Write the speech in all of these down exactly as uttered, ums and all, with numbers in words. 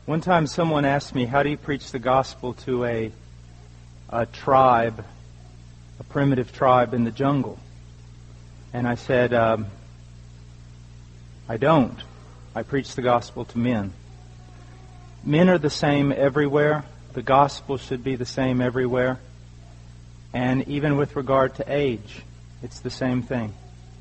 One time someone asked me, how do you preach the gospel to a, a tribe, a primitive tribe in the jungle? And I said, um, I don't. I preach the gospel to men. Men are the same everywhere. The gospel should be the same everywhere. And even with regard to age, it's the same thing.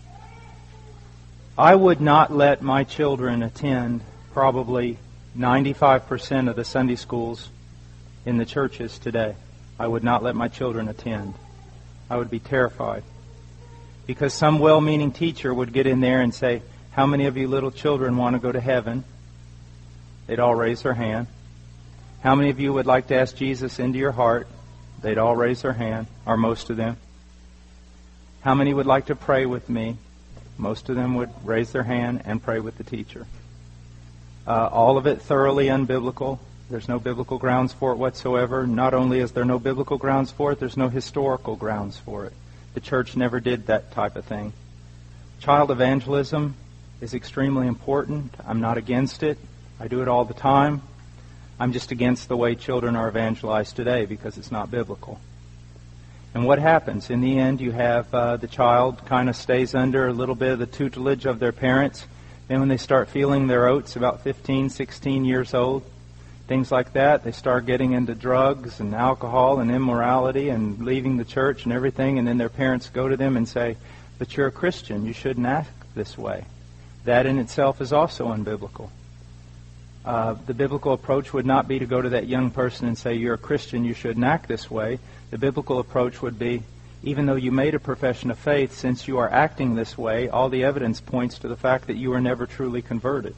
I would not let my children attend probably ninety-five percent of the Sunday schools in the churches today. I would not let my children attend. I would be terrified. Because some well-meaning teacher would get in there and say, how many of you little children want to go to heaven? They'd all raise their hand. How many of you would like to ask Jesus into your heart? They'd all raise their hand, or most of them. How many would like to pray with me? Most of them would raise their hand and pray with the teacher. Uh, all of it thoroughly unbiblical. There's no biblical grounds for it whatsoever. Not only is there no biblical grounds for it, there's no historical grounds for it. The church never did that type of thing. Child evangelism is extremely important. I'm not against it. I do it all the time. I'm just against the way children are evangelized today because it's not biblical. And what happens? In the end, you have uh, the child kind of stays under a little bit of the tutelage of their parents. Then when they start feeling their oats, about fifteen, sixteen years old, things like that, they start getting into drugs and alcohol and immorality and leaving the church and everything. And then their parents go to them and say, but you're a Christian, you shouldn't act this way. That in itself is also unbiblical. Uh, the biblical approach would not be to go to that young person and say, you're a Christian, you shouldn't act this way. The biblical approach would be, even though you made a profession of faith, since you are acting this way, all the evidence points to the fact that you were never truly converted.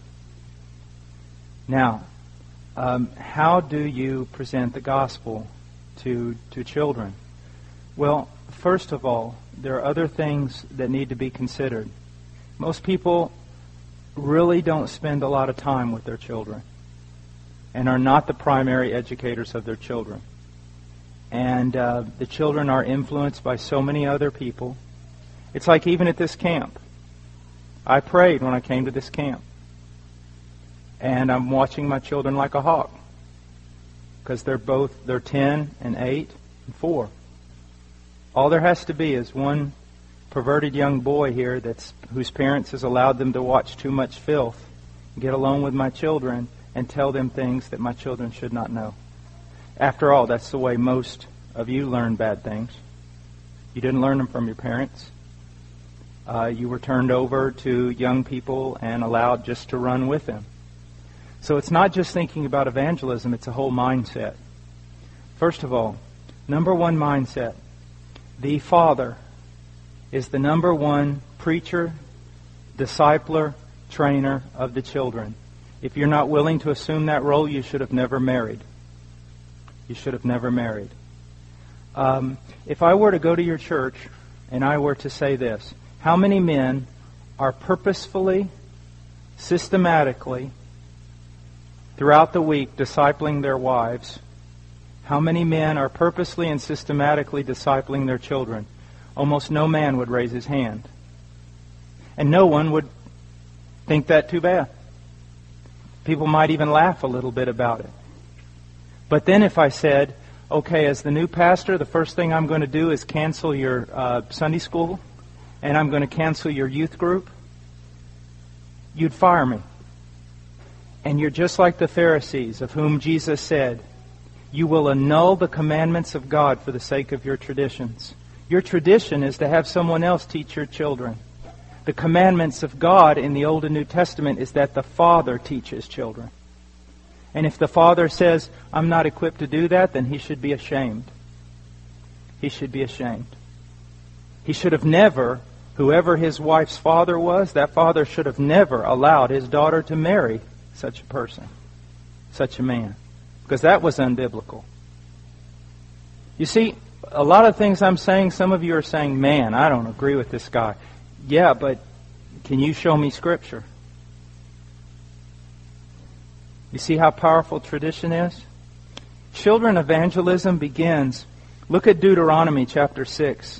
Now, um, how do you present the gospel to, to children? Well, first of all, there are other things that need to be considered. Most people really don't spend a lot of time with their children and are not the primary educators of their children. And uh, the children are influenced by so many other people. It's like even at this camp. I prayed when I came to this camp. And I'm watching my children like a hawk. Because they're both, they're ten and eight and four. All there has to be is one perverted young boy here that's whose parents has allowed them to watch too much filth, get alone with my children and tell them things that my children should not know. After all, that's the way most of you learn bad things. You didn't learn them from your parents. Uh, you were turned over to young people and allowed just to run with them. So it's not just thinking about evangelism, it's a whole mindset. First of all, number one mindset, the father is the number one preacher, discipler, trainer of the children. If you're not willing to assume that role, you should have never married. You should have never married. Um, if I were to go to your church and I were to say this, how many men are purposefully, systematically, throughout the week discipling their wives? How many men are purposely and systematically discipling their children? Almost no man would raise his hand. And no one would think that too bad. People might even laugh a little bit about it. But then if I said, okay, as the new pastor, the first thing I'm going to do is cancel your uh, Sunday school, and I'm going to cancel your youth group, you'd fire me. And you're just like the Pharisees, of whom Jesus said, you will annul the commandments of God for the sake of your traditions. Your tradition is to have someone else teach your children. The commandments of God in the Old and New Testament is that the Father teaches children. And if the Father says, I'm not equipped to do that, then He should be ashamed. He should be ashamed. He should have never, whoever his wife's father was, that father should have never allowed his daughter to marry such a person, such a man. Because that was unbiblical. You see, a lot of things I'm saying, some of you are saying, man, I don't agree with this guy. Yeah, but can you show me Scripture? You see how powerful tradition is? Children evangelism begins. Look at Deuteronomy chapter six.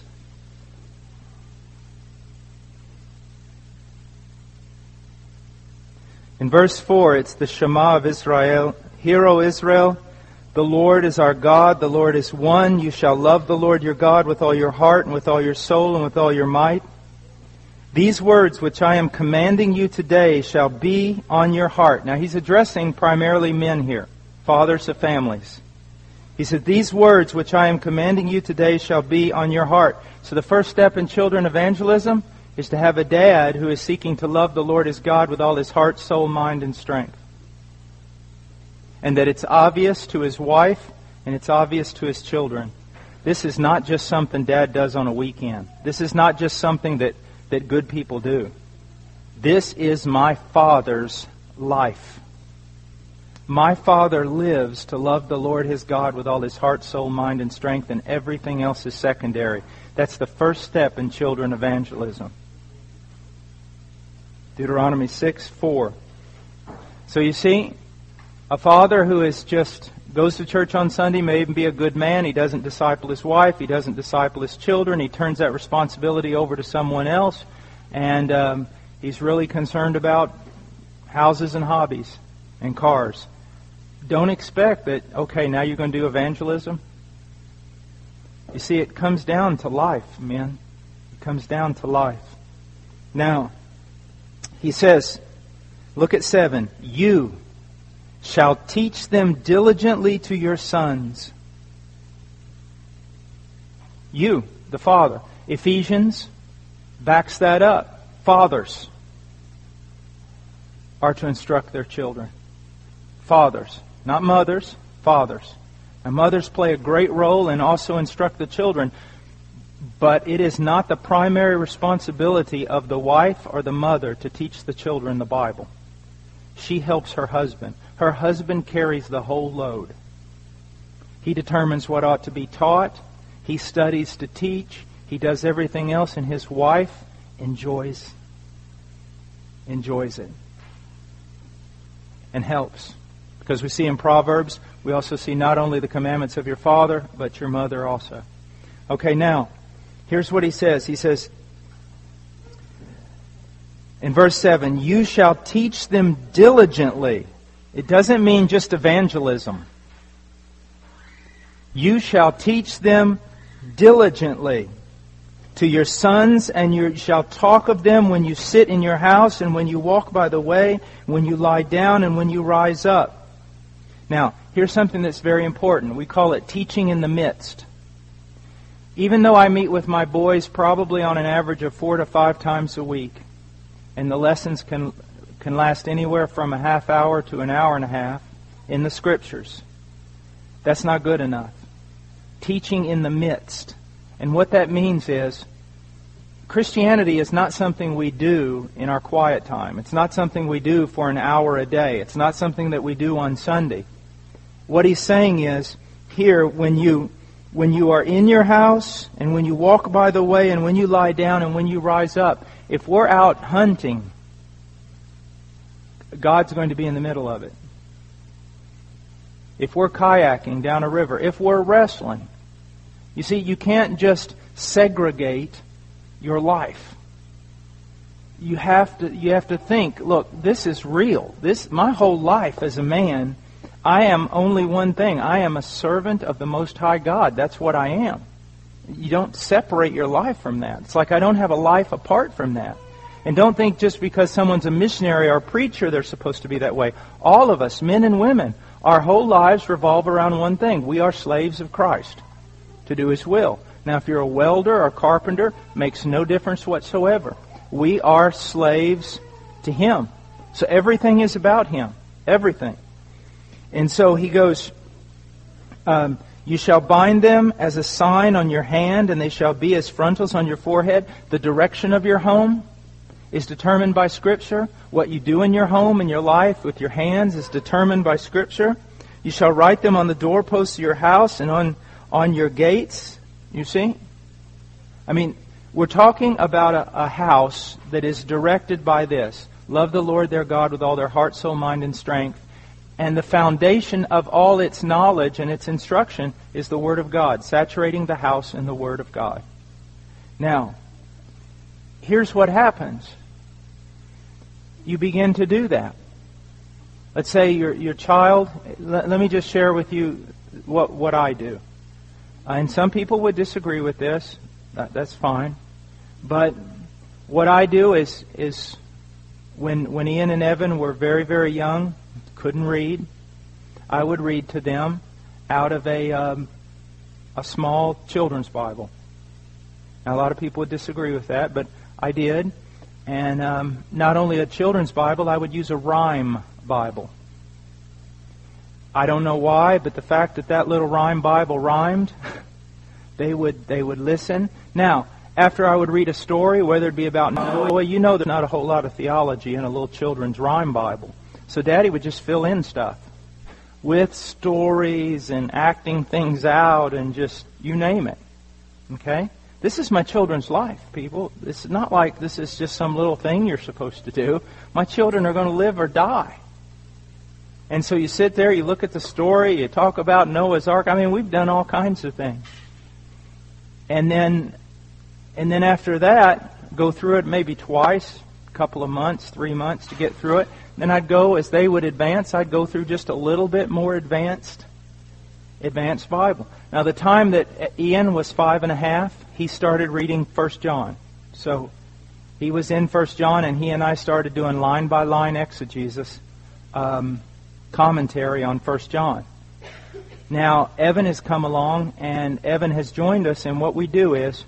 In verse four, it's the Shema of Israel. Hear, O Israel, the Lord is our God, the Lord is one. You shall love the Lord your God with all your heart and with all your soul and with all your might. These words which I am commanding you today shall be on your heart. Now he's addressing primarily men here, fathers of families. He said, these words which I am commanding you today shall be on your heart. So the first step in children evangelism is to have a dad who is seeking to love the Lord his God with all his heart, soul, mind, and strength. And that it's obvious to his wife and it's obvious to his children. This is not just something dad does on a weekend. This is not just something that, that good people do. This is my Father's life. My Father lives to love the Lord his God with all his heart, soul, mind, and strength, and everything else is secondary. That's the first step in children evangelism. Deuteronomy six four. So you see, a father who is just goes to church on Sunday may even be a good man. He doesn't disciple his wife. He doesn't disciple his children. He turns that responsibility over to someone else. And um, he's really concerned about houses and hobbies and cars. Don't expect that, okay, now you're going to do evangelism. You see, it comes down to life, men. It comes down to life. Now, he says, look at seven. You shall teach them diligently to your sons. You, the father. Ephesians backs that up. Fathers are to instruct their children. Fathers. Not mothers, fathers. And mothers play a great role and also instruct the children. But it is not the primary responsibility of the wife or the mother to teach the children the Bible. She helps her husband. Her husband carries the whole load. He determines what ought to be taught. He studies to teach. He does everything else, and his wife enjoys, enjoys it and helps. Because we see in Proverbs, we also see not only the commandments of your father, but your mother also. Okay, now, here's what he says. He says, in verse seven, you shall teach them diligently. It doesn't mean just evangelism. You shall teach them diligently to your sons, and you shall talk of them when you sit in your house, and when you walk by the way, when you lie down, and when you rise up. Now, here's something that's very important. We call it teaching in the midst. Even though I meet with my boys probably on an average of four to five times a week, and the lessons can can last anywhere from a half hour to an hour and a half in the Scriptures, that's not good enough. Teaching in the midst. And what that means is, Christianity is not something we do in our quiet time. It's not something we do for an hour a day. It's not something that we do on Sunday. What he's saying is, here, when you when you are in your house, and when you walk by the way, and when you lie down, and when you rise up, if we're out hunting, God's going to be in the middle of it. If we're kayaking down a river, if we're wrestling. You see, you can't just segregate your life. You have to you have to think, look, this is real. This my whole life as a man, I am only one thing. I am a servant of the Most High God. That's what I am. You don't separate your life from that. It's like I don't have a life apart from that. And don't think just because someone's a missionary or a preacher, they're supposed to be that way. All of us, men and women, our whole lives revolve around one thing. We are slaves of Christ to do His will. Now, if you're a welder or carpenter, makes no difference whatsoever. We are slaves to Him. So everything is about Him. Everything. And so he goes, um, you shall bind them as a sign on your hand, and they shall be as frontals on your forehead. The direction of your home is determined by Scripture. What you do in your home and your life with your hands is determined by Scripture. You shall write them on the doorposts of your house and on, on your gates. You see? I mean, we're talking about a, a house that is directed by this. Love the Lord their God with all their heart, soul, mind, and strength. And the foundation of all its knowledge and its instruction is the Word of God, saturating the house in the Word of God. Now, here's what happens. You begin to do that. Let's say your your child, let, let me just share with you what, what I do. Uh, and some people would disagree with this. That, that's fine. But what I do is is when when Ian and Evan were very, very young, couldn't read, I would read to them out of a um, a small children's Bible. Now, a lot of people would disagree with that, but I did. And um, not only a children's Bible, I would use a rhyme Bible. I don't know why, but the fact that that little rhyme Bible rhymed, they would they would listen. Now, after I would read a story, whether it be about Noah, you know there's not a whole lot of theology in a little children's rhyme Bible. So Daddy would just fill in stuff with stories and acting things out and just, you name it. Okay? This is my children's life, people. It's not like this is just some little thing you're supposed to do. My children are going to live or die. And so you sit there, you look at the story, you talk about Noah's Ark. I mean, we've done all kinds of things. And then and then after that, go through it maybe twice, a couple of months, three months to get through it. Then I'd go, as they would advance, I'd go through just a little bit more advanced, advanced Bible. Now, the time that Ian was five and a half, he started reading First John. So he was in First John, and he and I started doing line-by-line exegesis, um, commentary on First John. Now, Evan has come along, and Evan has joined us, and what we do is,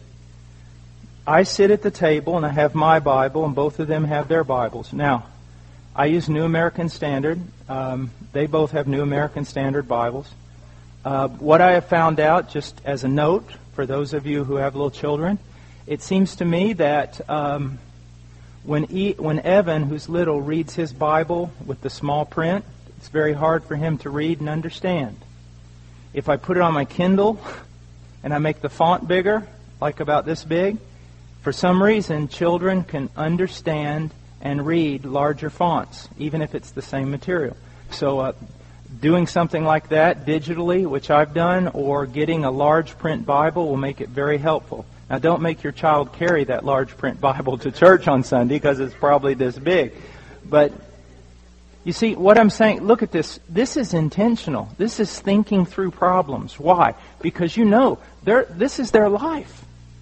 I sit at the table, and I have my Bible, and both of them have their Bibles. Now, I use New American Standard. Um, they both have New American Standard Bibles. Uh, what I have found out, just as a note, for those of you who have little children, it seems to me that um, when, e- when Evan, who's little, reads his Bible with the small print, it's very hard for him to read and understand. If I put it on my Kindle and I make the font bigger, like about this big, for some reason, children can understand and read larger fonts, even if it's the same material. So uh, doing something like that digitally, which I've done, or getting a large print Bible will make it very helpful. Now, don't make your child carry that large print Bible to church on Sunday, because it's probably this big. But you see, what I'm saying, look at this. This is intentional. This is thinking through problems. Why? Because you know, this is their life.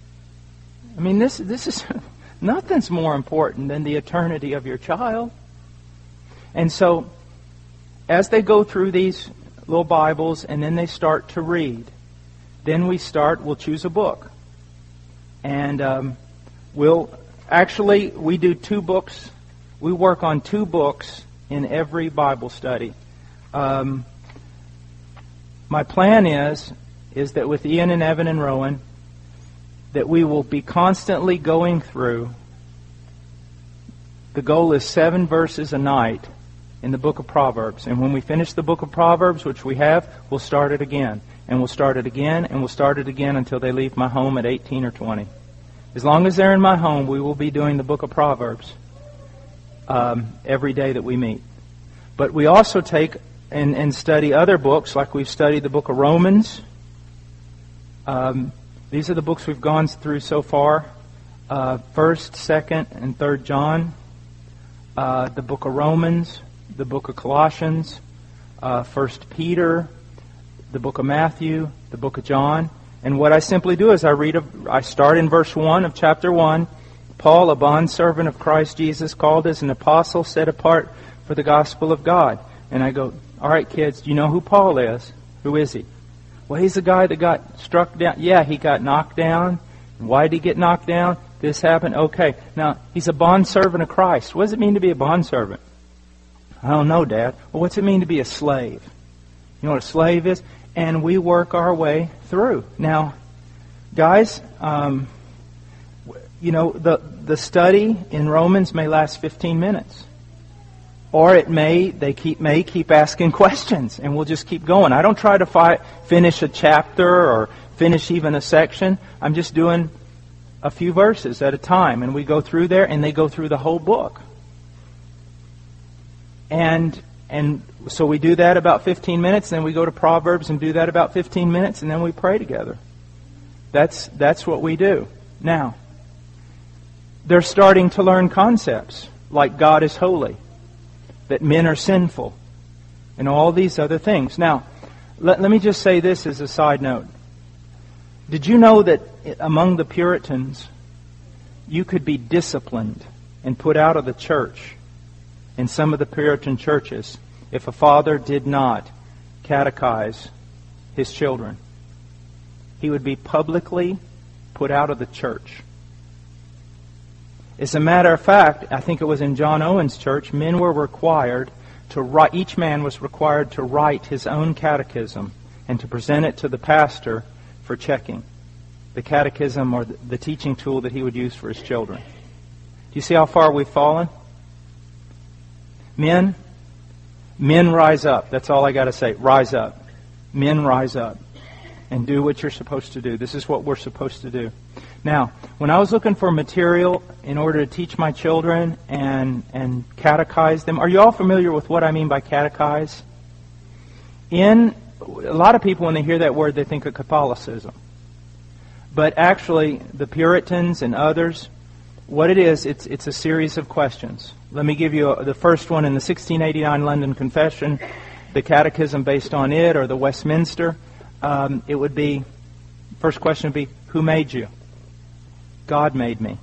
I mean, this this is nothing's more important than the eternity of your child. And so, as they go through these little Bibles and then they start to read, then we start, we'll choose a book. And um, we'll, actually, we do two books. We work on two books in every Bible study. Um, my plan is, is that with Ian and Evan and Rowan, that we will be constantly going through. The goal is seven verses a night in the book of Proverbs. And when we finish the book of Proverbs, which we have, we'll start it again. And we'll start it again, and we'll start it again until they leave my home at eighteen or twenty. As long as they're in my home, we will be doing the book of Proverbs um, every day that we meet. But we also take and, and study other books, like we've studied the book of Romans. Um, these are the books we've gone through so far. Uh, First, Second, and Third John. Uh, the book of Romans. The book of Colossians. Uh, First Peter. The book of Matthew. The book of John. And what I simply do is I read. A, I start in verse one of chapter one. Paul, a bondservant of Christ Jesus, called as an apostle, set apart for the gospel of God. And I go, all right, kids, do you know who Paul is? Who is he? Well, he's the guy that got struck down. Yeah, he got knocked down. Why did he get knocked down? This happened. Okay. Now, he's a bondservant of Christ. What does it mean to be a bondservant? I don't know, Dad. Well, what's it mean to be a slave? You know what a slave is? And we work our way through. Now, guys, um, you know, the, the study in Romans may last fifteen minutes. Or it may, they keep may keep asking questions, and we'll just keep going. I don't try to fi- finish a chapter or finish even a section. I'm just doing a few verses at a time, and we go through there, and they go through the whole book. And and so we do that about fifteen minutes, then we go to Proverbs and do that about fifteen minutes, and then we pray together. That's that's what we do. Now, they're starting to learn concepts like God is holy, that men are sinful, and all these other things. Now, let, let me just say this as a side note. Did you know that among the Puritans, you could be disciplined and put out of the church in some of the Puritan churches if a father did not catechize his children? He would be publicly put out of the church. As a matter of fact, I think it was in John Owen's church, men were required to write, each man was required to write his own catechism and to present it to the pastor for checking. The catechism or the teaching tool that he would use for his children. Do you see how far we've fallen? Men, men rise up. That's all I got to say. Rise up. Men rise up and do what you're supposed to do. This is what we're supposed to do. Now, when I was looking for material in order to teach my children and, and catechize them, are you all familiar with what I mean by catechize? In a lot of people, when they hear that word, they think of Catholicism. But actually, the Puritans and others, what it is, it's it's a series of questions. Let me give you a, the first one in the sixteen eighty-nine London Confession, the catechism based on it, or the Westminster. Um, it would be, first question would be, who made you? God made me.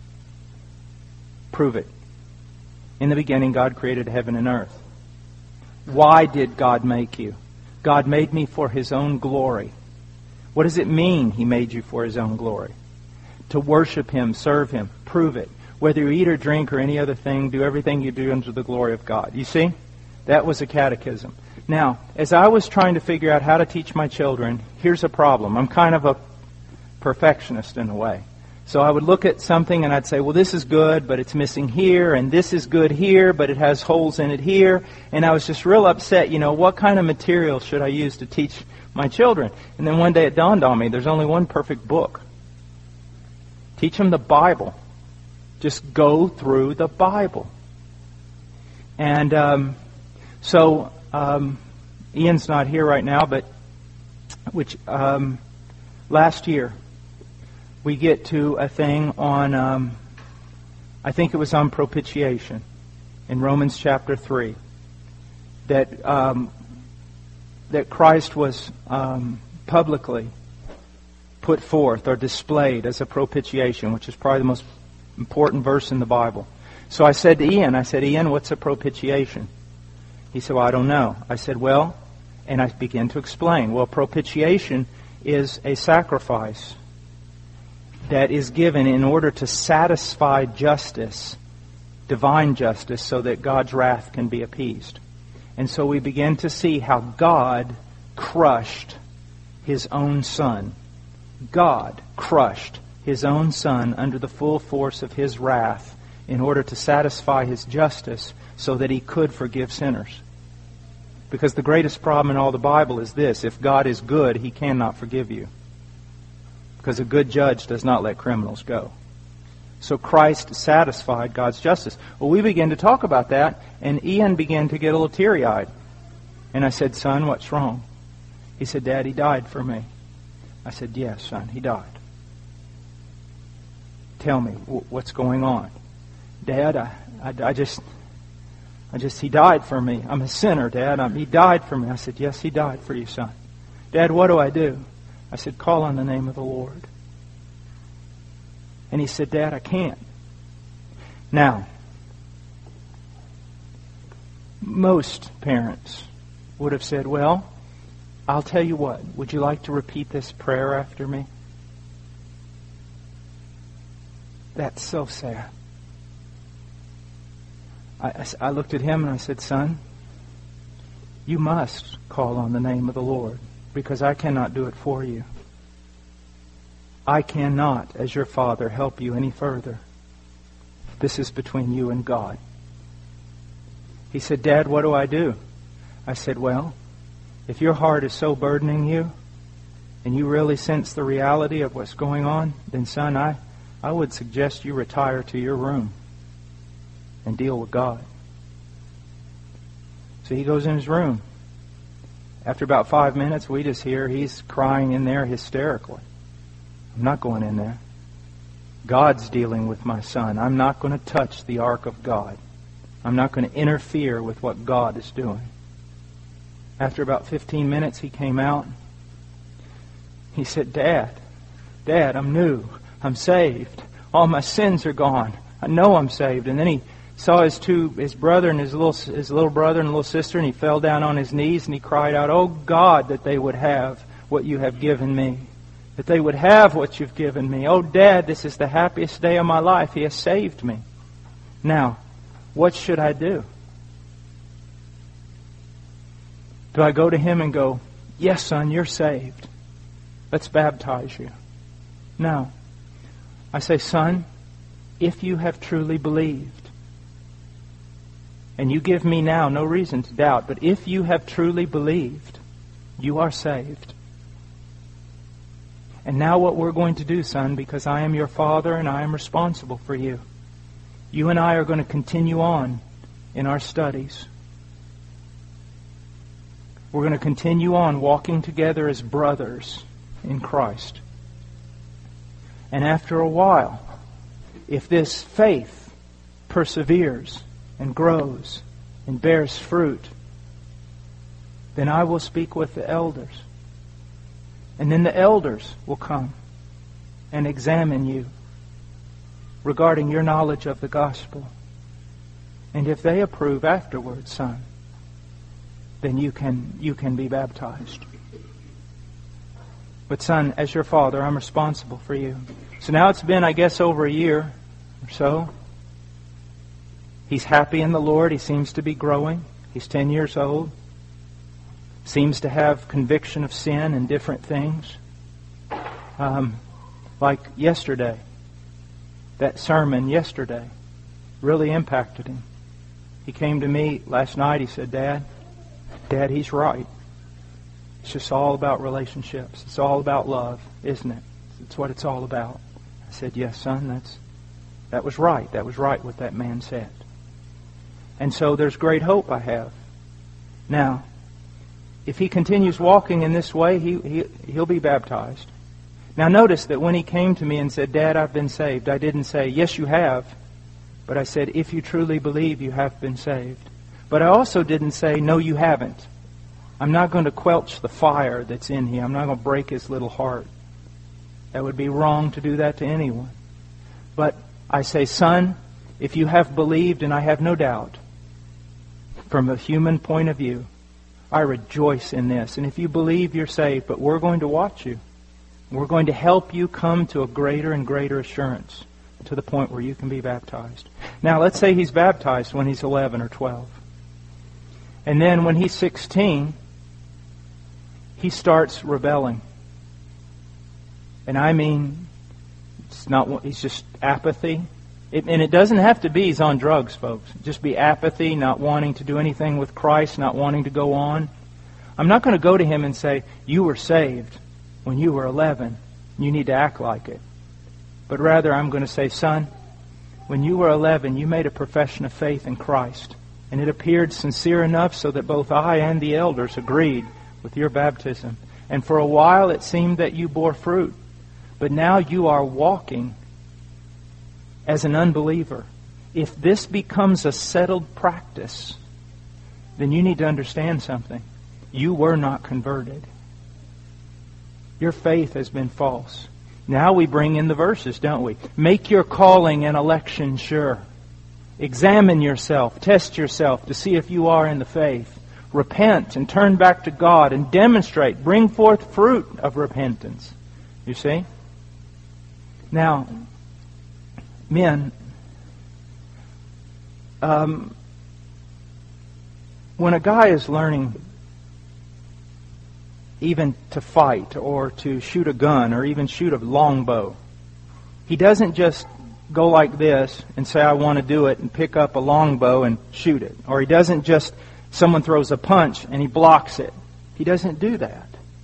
Prove it. In the beginning, God created heaven and earth. Why did God make you? God made me for His own glory. What does it mean He made you for His own glory? To worship Him, serve Him, prove it. Whether you eat or drink or any other thing, do everything you do unto the glory of God. You see? That was a catechism. Now, as I was trying to figure out how to teach my children, here's a problem. I'm kind of a perfectionist in a way. So I would look at something and I'd say, well, this is good, but it's missing here, and this is good here, but it has holes in it here. And I was just real upset, you know, what kind of material should I use to teach my children? And then one day it dawned on me, there's only one perfect book. Teach them the Bible. Just go through the Bible. And um, so um, Ian's not here right now, but which um, last year we get to a thing on, um, I think it was on propitiation in Romans chapter three, that um, that Christ was um, publicly put forth or displayed as a propitiation, which is probably the most important verse in the Bible. So I said to Ian, I said, Ian, what's a propitiation? He said, well, I don't know. I said, well, and I began to explain. Well, propitiation is a sacrifice that is given in order to satisfy justice, divine justice, so that God's wrath can be appeased. And so we begin to see how God crushed His own Son. God crushed His own Son under the full force of His wrath in order to satisfy His justice so that He could forgive sinners. Because the greatest problem in all the Bible is this: if God is good, He cannot forgive you. Because a good judge does not let criminals go. So Christ satisfied God's justice. Well, we began to talk about that, and Ian began to get a little teary-eyed. And I said, son, what's wrong? He said, Dad, He died for me. I said, yes, son, He died. Tell me, what's going on? Dad, I, I, I just, I just, He died for me. I'm a sinner, Dad. I'm, he died for me. I said, yes, He died for you, son. Dad, what do I do? I said, call on the name of the Lord. And he said, Dad, I can't. Now, most parents would have said, well, I'll tell you what. Would you like to repeat this prayer after me? That's so sad. I, I looked at him and I said, son, you must call on the name of the Lord, because I cannot do it for you. I cannot, as your father, help you any further. This is between you and God. He said, Dad, what do I do? I said, well, if your heart is so burdening you, and you really sense the reality of what's going on, then son, I, I would suggest you retire to your room and deal with God. So he goes in his room. After about five minutes, we just hear he's crying in there hysterically. I'm not going in there. God's dealing with my son. I'm not going to touch the ark of God. I'm not going to interfere with what God is doing. After about fifteen minutes, he came out. He said, Dad, Dad, I'm new. I'm saved. All my sins are gone. I know I'm saved. And then he saw his two, his brother and his little, his little brother and little sister, and he fell down on his knees and he cried out, Oh God, that they would have what you have given me. That they would have what you've given me. Oh Dad, this is the happiest day of my life. He has saved me. Now, what should I do? Do I go to him and go, Yes, son, you're saved. Let's baptize you. No. I say, Son, if you have truly believed, and you give me now no reason to doubt, but if you have truly believed, you are saved. And now what we're going to do, son, because I am your father and I am responsible for you, you and I are going to continue on in our studies. We're going to continue on walking together as brothers in Christ. And after a while, if this faith perseveres and grows and bears fruit, then I will speak with the elders. And then the elders will come and examine you regarding your knowledge of the gospel. And if they approve afterwards, son, then you can you can be baptized. But son, as your father, I'm responsible for you. So now it's been, I guess, over a year or so. He's happy in the Lord. He seems to be growing. He's ten years old. Seems to have conviction of sin and different things. Um, like yesterday. That sermon yesterday really impacted him. He came to me last night. He said, Dad, Dad, he's right. It's just all about relationships. It's all about love, isn't it? It's what it's all about. I said, yes, son, that's that was right. That was right what that man said. And so there's great hope I have. Now, if he continues walking in this way, he, he, he'll be baptized. Now notice that when he came to me and said, Dad, I've been saved, I didn't say, yes, you have. But I said, if you truly believe, you have been saved. But I also didn't say, no, you haven't. I'm not going to quench the fire that's in him. I'm not going to break his little heart. That would be wrong to do that to anyone. But I say, son, if you have believed, and I have no doubt, from a human point of view, I rejoice in this. And if you believe, you're saved. But we're going to watch you. We're going to help you come to a greater and greater assurance to the point where you can be baptized. Now, let's say he's baptized when he's eleven or twelve. And then when he's sixteen, he starts rebelling. And I mean, it's not, it's just apathy. It, and it doesn't have to be he's on drugs, folks. Just be apathy, not wanting to do anything with Christ, not wanting to go on. I'm not going to go to him and say, you were saved when you were eleven. You need to act like it. But rather, I'm going to say, son, when you were eleven, you made a profession of faith in Christ. And it appeared sincere enough so that both I and the elders agreed with your baptism. And for a while it seemed that you bore fruit. But now you are walking as an unbeliever. If this becomes a settled practice, then you need to understand something. You were not converted. Your faith has been false. Now we bring in the verses, don't we? Make your calling and election sure. Examine yourself, test yourself to see if you are in the faith. Repent and turn back to God and demonstrate, bring forth fruit of repentance. You see? Now, men, um, when a guy is learning even to fight or to shoot a gun or even shoot a longbow, he doesn't just go like this and say, I want to do it, and pick up a longbow and shoot it. Or he doesn't just, someone throws a punch and he blocks it. He doesn't do that.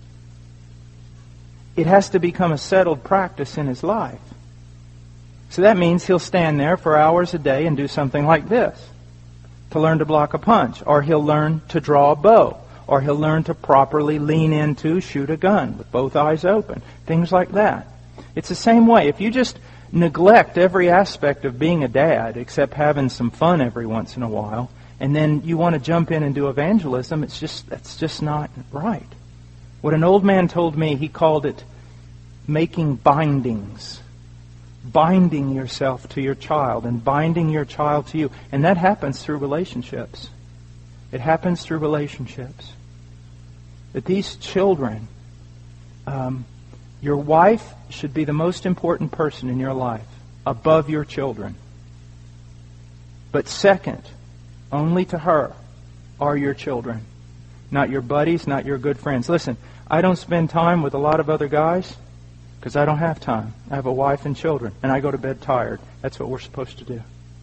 It has to become a settled practice in his life. So that means he'll stand there for hours a day and do something like this to learn to block a punch. Or he'll learn to draw a bow. Or he'll learn to properly lean into, shoot a gun with both eyes open. Things like that. It's the same way. If you just neglect every aspect of being a dad, except having some fun every once in a while, and then you want to jump in and do evangelism. It's just, that's just not right. What an old man told me, he called it making bindings. Binding yourself to your child and binding your child to you. And that happens through relationships. It happens through relationships. That these children, um, your wife should be the most important person in your life, above your children. But second, only to her, are your children. Not your buddies, not your good friends. Listen, I don't spend time with a lot of other guys because I don't have time. I have a wife and children, and I go to bed tired. That's what we're supposed to do.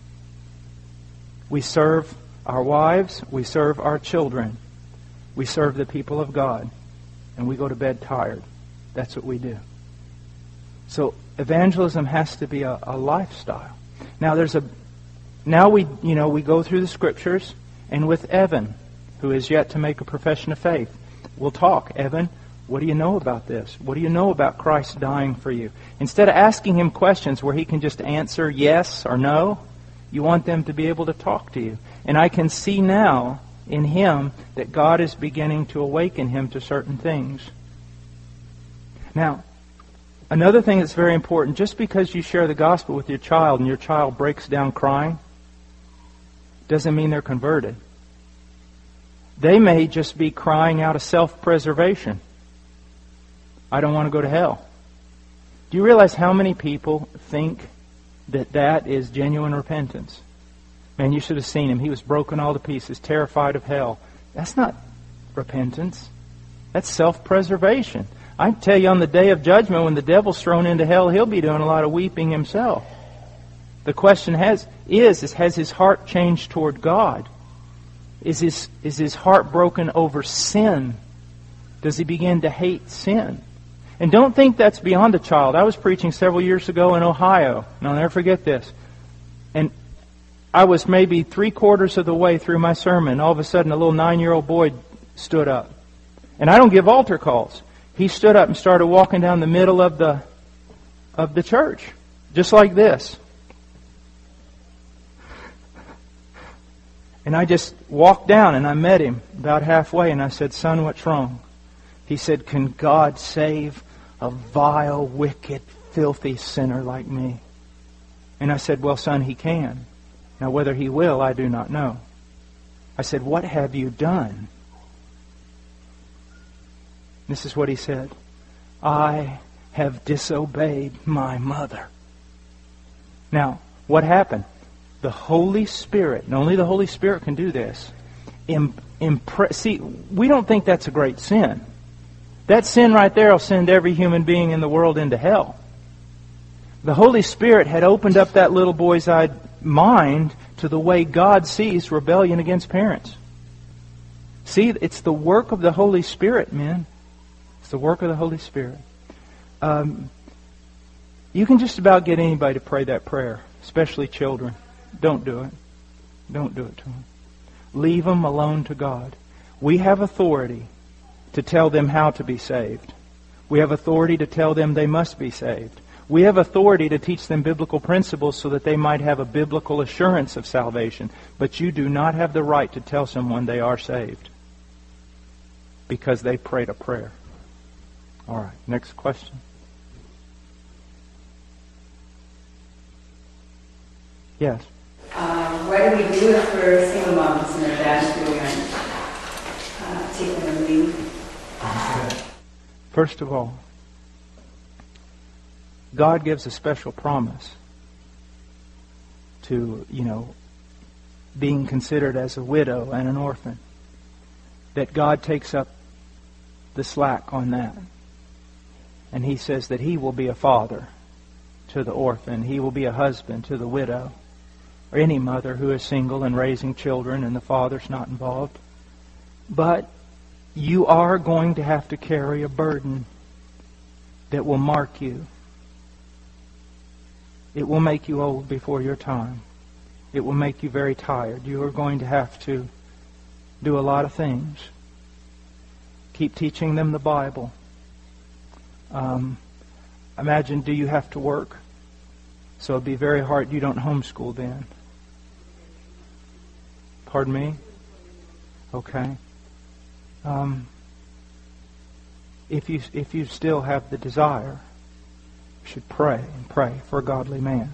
We serve our wives, we serve our children, we serve the people of God, and we go to bed tired. That's what we do. So evangelism has to be a, a lifestyle. Now there's a now we you know we go through the scriptures, and with Evan, who is yet to make a profession of faith, we'll talk. Evan, what do you know about this? What do you know about Christ dying for you? Instead of asking him questions where he can just answer yes or no, you want them to be able to talk to you. And I can see now in him that God is beginning to awaken him to certain things. Now, another thing that's very important, just because you share the gospel with your child and your child breaks down crying, doesn't mean they're converted. They may just be crying out of self-preservation. I don't want to go to hell. Do you realize how many people think that that is genuine repentance? Man, you should have seen him. He was broken all to pieces, terrified of hell. That's not repentance. That's self-preservation. I tell you, on the day of judgment, when the devil's thrown into hell, he'll be doing a lot of weeping himself. The question has is, is has his heart changed toward God? Is his, is his heart broken over sin? Does he begin to hate sin? And don't think that's beyond a child. I was preaching several years ago in Ohio, and I'll never forget this. And I was maybe three quarters of the way through my sermon. All of a sudden, a little nine-year-old boy stood up. And I don't give altar calls. He stood up and started walking down the middle of the of the church, just like this. And I just walked down and I met him about halfway, and I said, "Son, what's wrong?" He said, "Can God save a vile, wicked, filthy sinner like me?" And I said, "Well, son, He can. Now, whether He will, I do not know." I said, "What have you done?" This is what he said. "I have disobeyed my mother." Now, what happened? The Holy Spirit, and only the Holy Spirit can do this. Im- impre- See, we don't think that's a great sin. That sin right there will send every human being in the world into hell. The Holy Spirit had opened up that little boy's mind to the way God sees rebellion against parents. See, it's the work of the Holy Spirit, men. It's the work of the Holy Spirit. Um, you can just about get anybody to pray that prayer, especially children. Don't do it. Don't do it to them. Leave them alone to God. We have authority to tell them how to be saved. We have authority to tell them they must be saved. We have authority to teach them biblical principles so that they might have a biblical assurance of salvation. But you do not have the right to tell someone they are saved because they prayed a prayer. All right, next question. Yes? Uh, what do we do if we're single moms and our dad's doing uh, take them and leave? First of all, God gives a special promise to, you know, being considered as a widow and an orphan. That God takes up the slack on that. And He says that He will be a father to the orphan. He will be a husband to the widow. Or any mother who is single and raising children and the father's not involved. But you are going to have to carry a burden that will mark you. It will make you old before your time. It will make you very tired. You are going to have to do a lot of things. Keep teaching them the Bible. Um, imagine, do you have to work? So it'd be very hard. You don't homeschool then. Pardon me? Okay. Um, if you if you still have the desire, you should pray and pray for a godly man.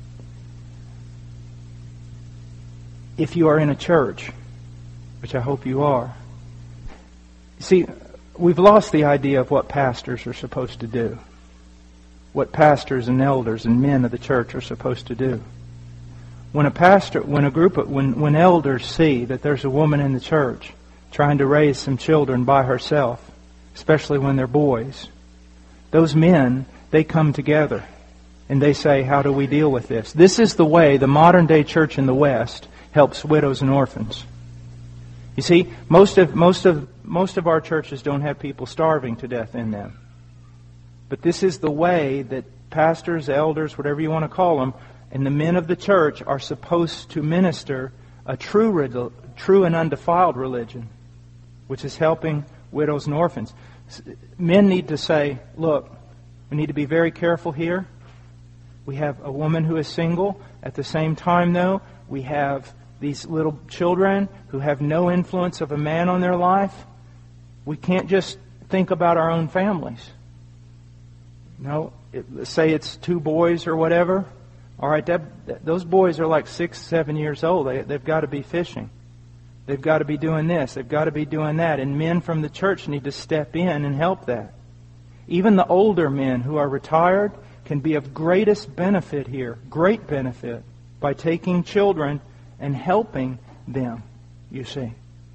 If you are in a church, which I hope you are, see, we've lost the idea of what pastors are supposed to do. What pastors and elders and men of the church are supposed to do. When a pastor, when a group of, when, when elders see that there's a woman in the church trying to raise some children by herself, especially when they're boys, those men, they come together and they say, how do we deal with this? This is the way the modern day church in the West helps widows and orphans. You see, most of most of most of our churches don't have people starving to death in them. But this is the way that pastors, elders, whatever you want to call them, and the men of the church are supposed to minister a true, true and undefiled religion, which is helping widows and orphans. Men need to say, look, we need to be very careful here. We have a woman who is single. At the same time, though, we have these little children who have no influence of a man on their life. We can't just think about our own families. No, it, say it's two boys or whatever. All right, that, that, those boys are like six, seven years old. They, they've got to be fishing. They've got to be doing this. They've got to be doing that. And men from the church need to step in and help that. Even the older men who are retired can be of greatest benefit here, great benefit, by taking children and helping them, you see.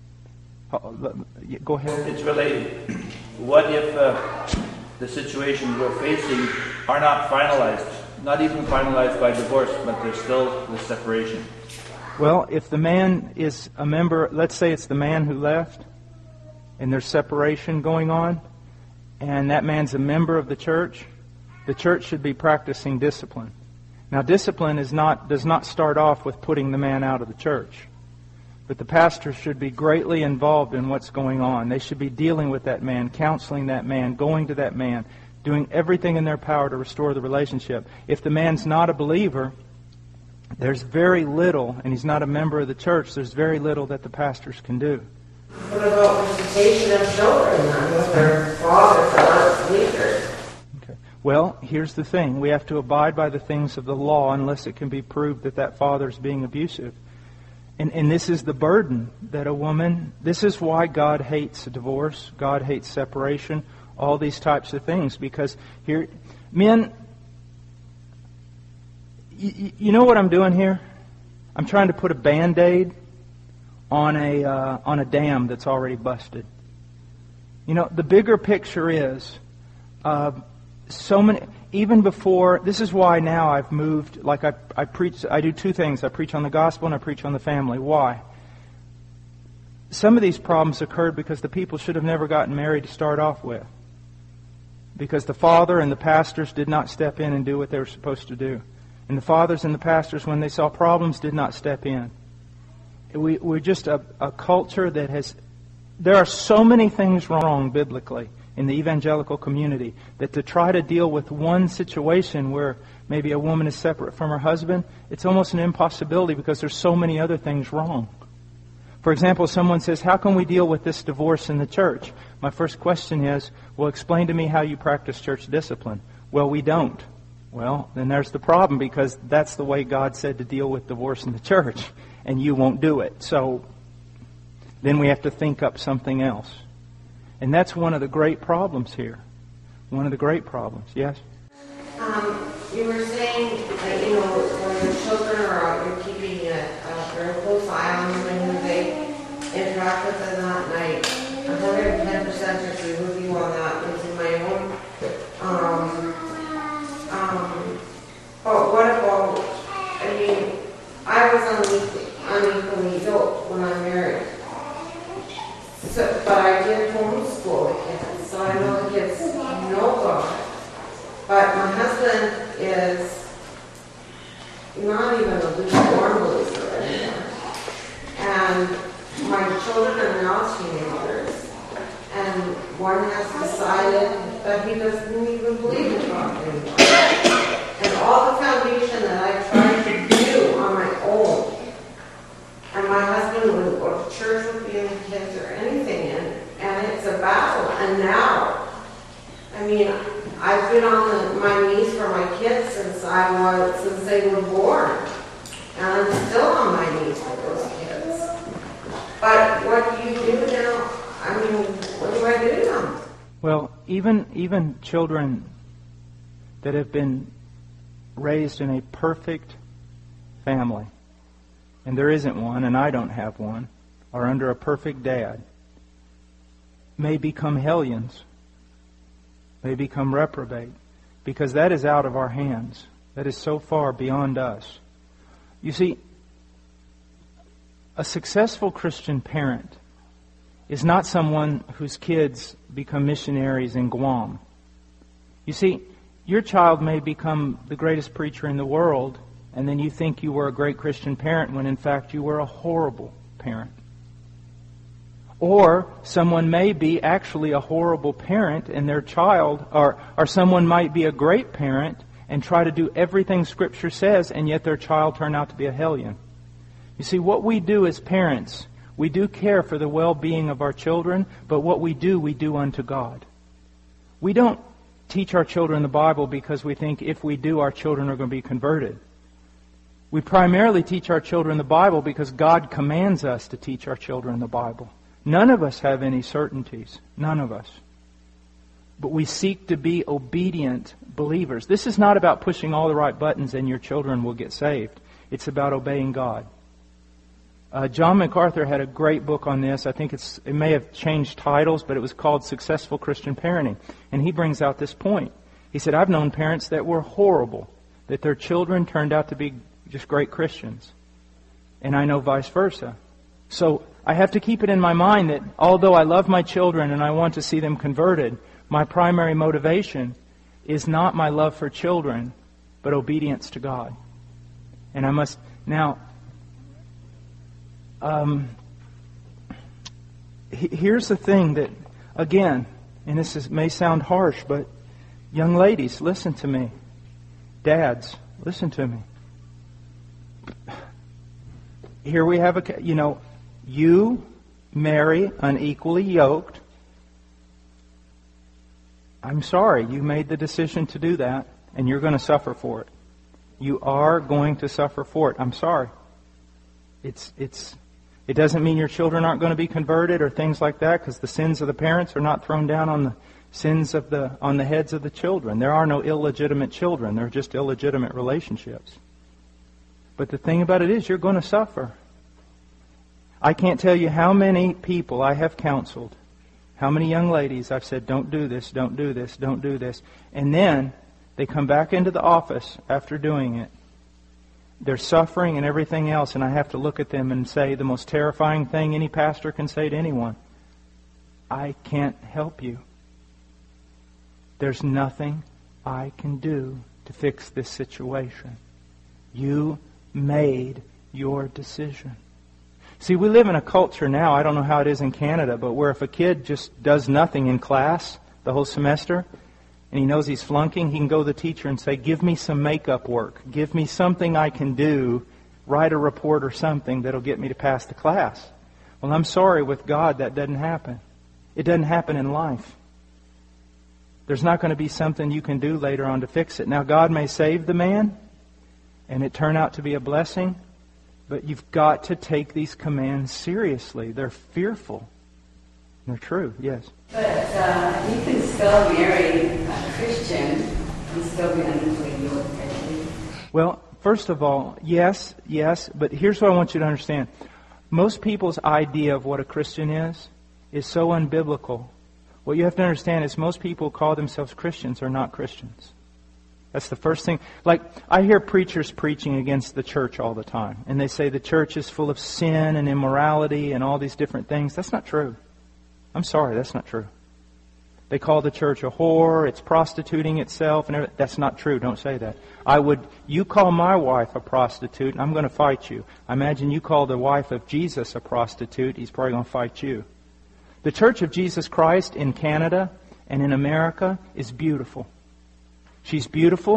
Go ahead. It's related. What if uh, the situations we're facing are not finalized? Not even finalized by divorce, but there's still the separation. Well, if the man is a member, let's say it's the man who left, and there's separation going on, and that man's a member of the church, the church should be practicing discipline. Now, discipline is not does not start off with putting the man out of the church. But the pastor should be greatly involved in what's going on. They should be dealing with that man, counseling that man, going to that man, doing everything in their power to restore the relationship. If the man's not a believer, there's very little, and he's not a member of the church, there's very little that the pastors can do. What about visitation of children with their fathers or not believers? Okay. Well, here's the thing. We have to abide by the things of the law unless it can be proved that that father's being abusive. And, and this is the burden that a woman, this is why God hates divorce, God hates separation, all these types of things. Because here, men, you, you know what I'm doing here? I'm trying to put a Band-Aid on a uh, on a dam that's already busted. You know, the bigger picture is uh, so many. Even before, this is why now I've moved. Like I, I preach, I do two things: I preach on the gospel and I preach on the family. Why? Some of these problems occurred because the people should have never gotten married to start off with, because the father and the pastors did not step in and do what they were supposed to do, and the fathers and the pastors, when they saw problems, did not step in. We, we're just a, a culture that has... There are so many things wrong biblically in the evangelical community that to try to deal with one situation where maybe a woman is separate from her husband, it's almost an impossibility because there's so many other things wrong. For example, someone says, how can we deal with this divorce in the church? My first question is, well, explain to me how you practice church discipline. Well, we don't. Well, then there's the problem, because that's the way God said to deal with divorce in the church. And you won't do it. So then we have to think up something else. And that's one of the great problems here. One of the great problems. Yes? Um, you were saying that, you know, when your children are out, you're keeping a, a very close eye on them and who they interact with them that night. one hundred ten percent agree with you on that. Using my own. Um, um, but what about, I mean, I was unequally, unequally yoked when I married. So, but I did homeschool the kids, so I know the kids know God. But my husband is not even a lukewarm believer anymore. And my children are now teenagers. And one has decided that he doesn't even believe in God anymore. And all the foundation that I tried to do on my own, I'm my husband wouldn't go to church with me and the kids or anything, and, and it's a battle. And now, I mean, I've been on the, my knees for my kids since I was, since they were born. And I'm still on my knees for those kids. But what do you do now? I mean, what do I do now? Well, even even children that have been raised in a perfect family, and there isn't one, and I don't have one, or under a perfect dad, may become hellions, may become reprobate, because that is out of our hands. That is so far beyond us. You see, a successful Christian parent is not someone whose kids become missionaries in Guam. You see, your child may become the greatest preacher in the world, and then you think you were a great Christian parent when in fact you were a horrible parent. Or someone may be actually a horrible parent and their child, or, or someone might be a great parent and try to do everything Scripture says, and yet their child turn out to be a hellion. You see, what we do as parents, we do care for the well-being of our children, but what we do, we do unto God. We don't teach our children the Bible because we think if we do, our children are going to be converted. We primarily teach our children the Bible because God commands us to teach our children the Bible. None of us have any certainties. None of us. But we seek to be obedient believers. This is not about pushing all the right buttons and your children will get saved. It's about obeying God. Uh, John MacArthur had a great book on this. I think it's it may have changed titles, but it was called Successful Christian Parenting. And he brings out this point. He said, I've known parents that were horrible, that their children turned out to be just great Christians. And I know vice versa. So I have to keep it in my mind that although I love my children and I want to see them converted, my primary motivation is not my love for children, but obedience to God. And I must... Now, um, here's the thing that, again, and this is, may sound harsh, but young ladies, listen to me. Dads, listen to me. Here we have a, you know, you marry unequally yoked. I'm sorry, you made the decision to do that, and you're going to suffer for it. You are going to suffer for it. I'm sorry. It's it's. It doesn't mean your children aren't going to be converted or things like that, because the sins of the parents are not thrown down on the sins of the on the heads of the children. There are no illegitimate children. They're just illegitimate relationships. But the thing about it is, you're going to suffer. I can't tell you how many people I have counseled, how many young ladies I've said, don't do this, don't do this, don't do this. And then they come back into the office after doing it. They're suffering and everything else, and I have to look at them and say the most terrifying thing any pastor can say to anyone: I can't help you. There's nothing I can do to fix this situation. You made your decision. See, we live in a culture now, I don't know how it is in Canada, but where if a kid just does nothing in class the whole semester, and he knows he's flunking, he can go to the teacher and say, give me some makeup work. Give me something I can do, write a report or something that'll get me to pass the class. Well, I'm sorry, with God that doesn't happen. It doesn't happen in life. There's not going to be something you can do later on to fix it. Now, God may save the man, and it turn out to be a blessing, but you've got to take these commands seriously. They're fearful. They're true, yes. But uh, you can still marry a Christian and still be unequally yoked. Well, first of all, yes, yes, but here's what I want you to understand. Most people's idea of what a Christian is is so unbiblical. What you have to understand is most people who call themselves Christians are not Christians. That's the first thing. Like, I hear preachers preaching against the church all the time. And they say the church is full of sin and immorality and all these different things. That's not true. I'm sorry, that's not true. They call the church a whore, it's prostituting itself, and everything. That's not true. Don't say that. I would, you call my wife a prostitute, and I'm going to fight you. I imagine you call the wife of Jesus a prostitute, he's probably going to fight you. The Church of Jesus Christ in Canada and in America is beautiful. She's beautiful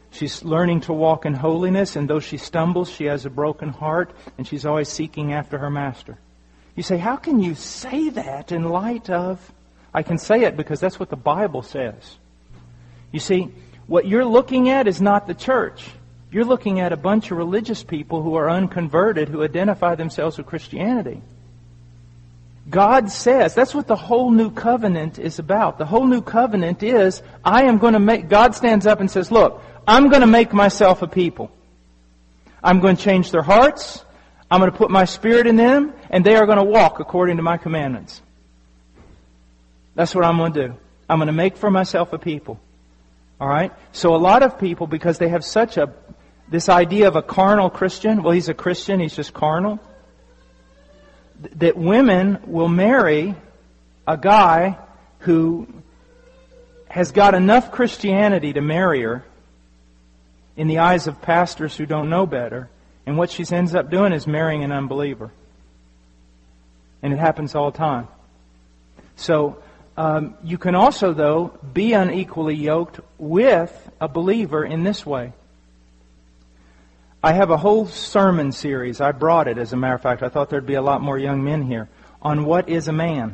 She's learning to walk in holiness, and though she stumbles, she has a broken heart, and she's always seeking after her master. You say, how can you say that in light of... I can say it because that's what the Bible says. You see, what you're looking at is not the church. You're looking at a bunch of religious people who are unconverted, who identify themselves with Christianity. God says, that's what the whole new covenant is about. The whole new covenant is, I am going to make... God stands up and says, look, I'm going to make myself a people. I'm going to change their hearts. I'm going to put my Spirit in them, and they are going to walk according to my commandments. That's what I'm going to do. I'm going to make for myself a people. All right? So a lot of people, because they have such a... this idea of a carnal Christian, well, he's a Christian, he's just carnal, that women will marry a guy who has got enough Christianity to marry her in the eyes of pastors who don't know better, and what she ends up doing is marrying an unbeliever. And it happens all the time. So, um, you can also, though, be unequally yoked with a believer in this way. I have a whole sermon series. I brought it, as a matter of fact. I thought there'd be a lot more young men here. On what is a man.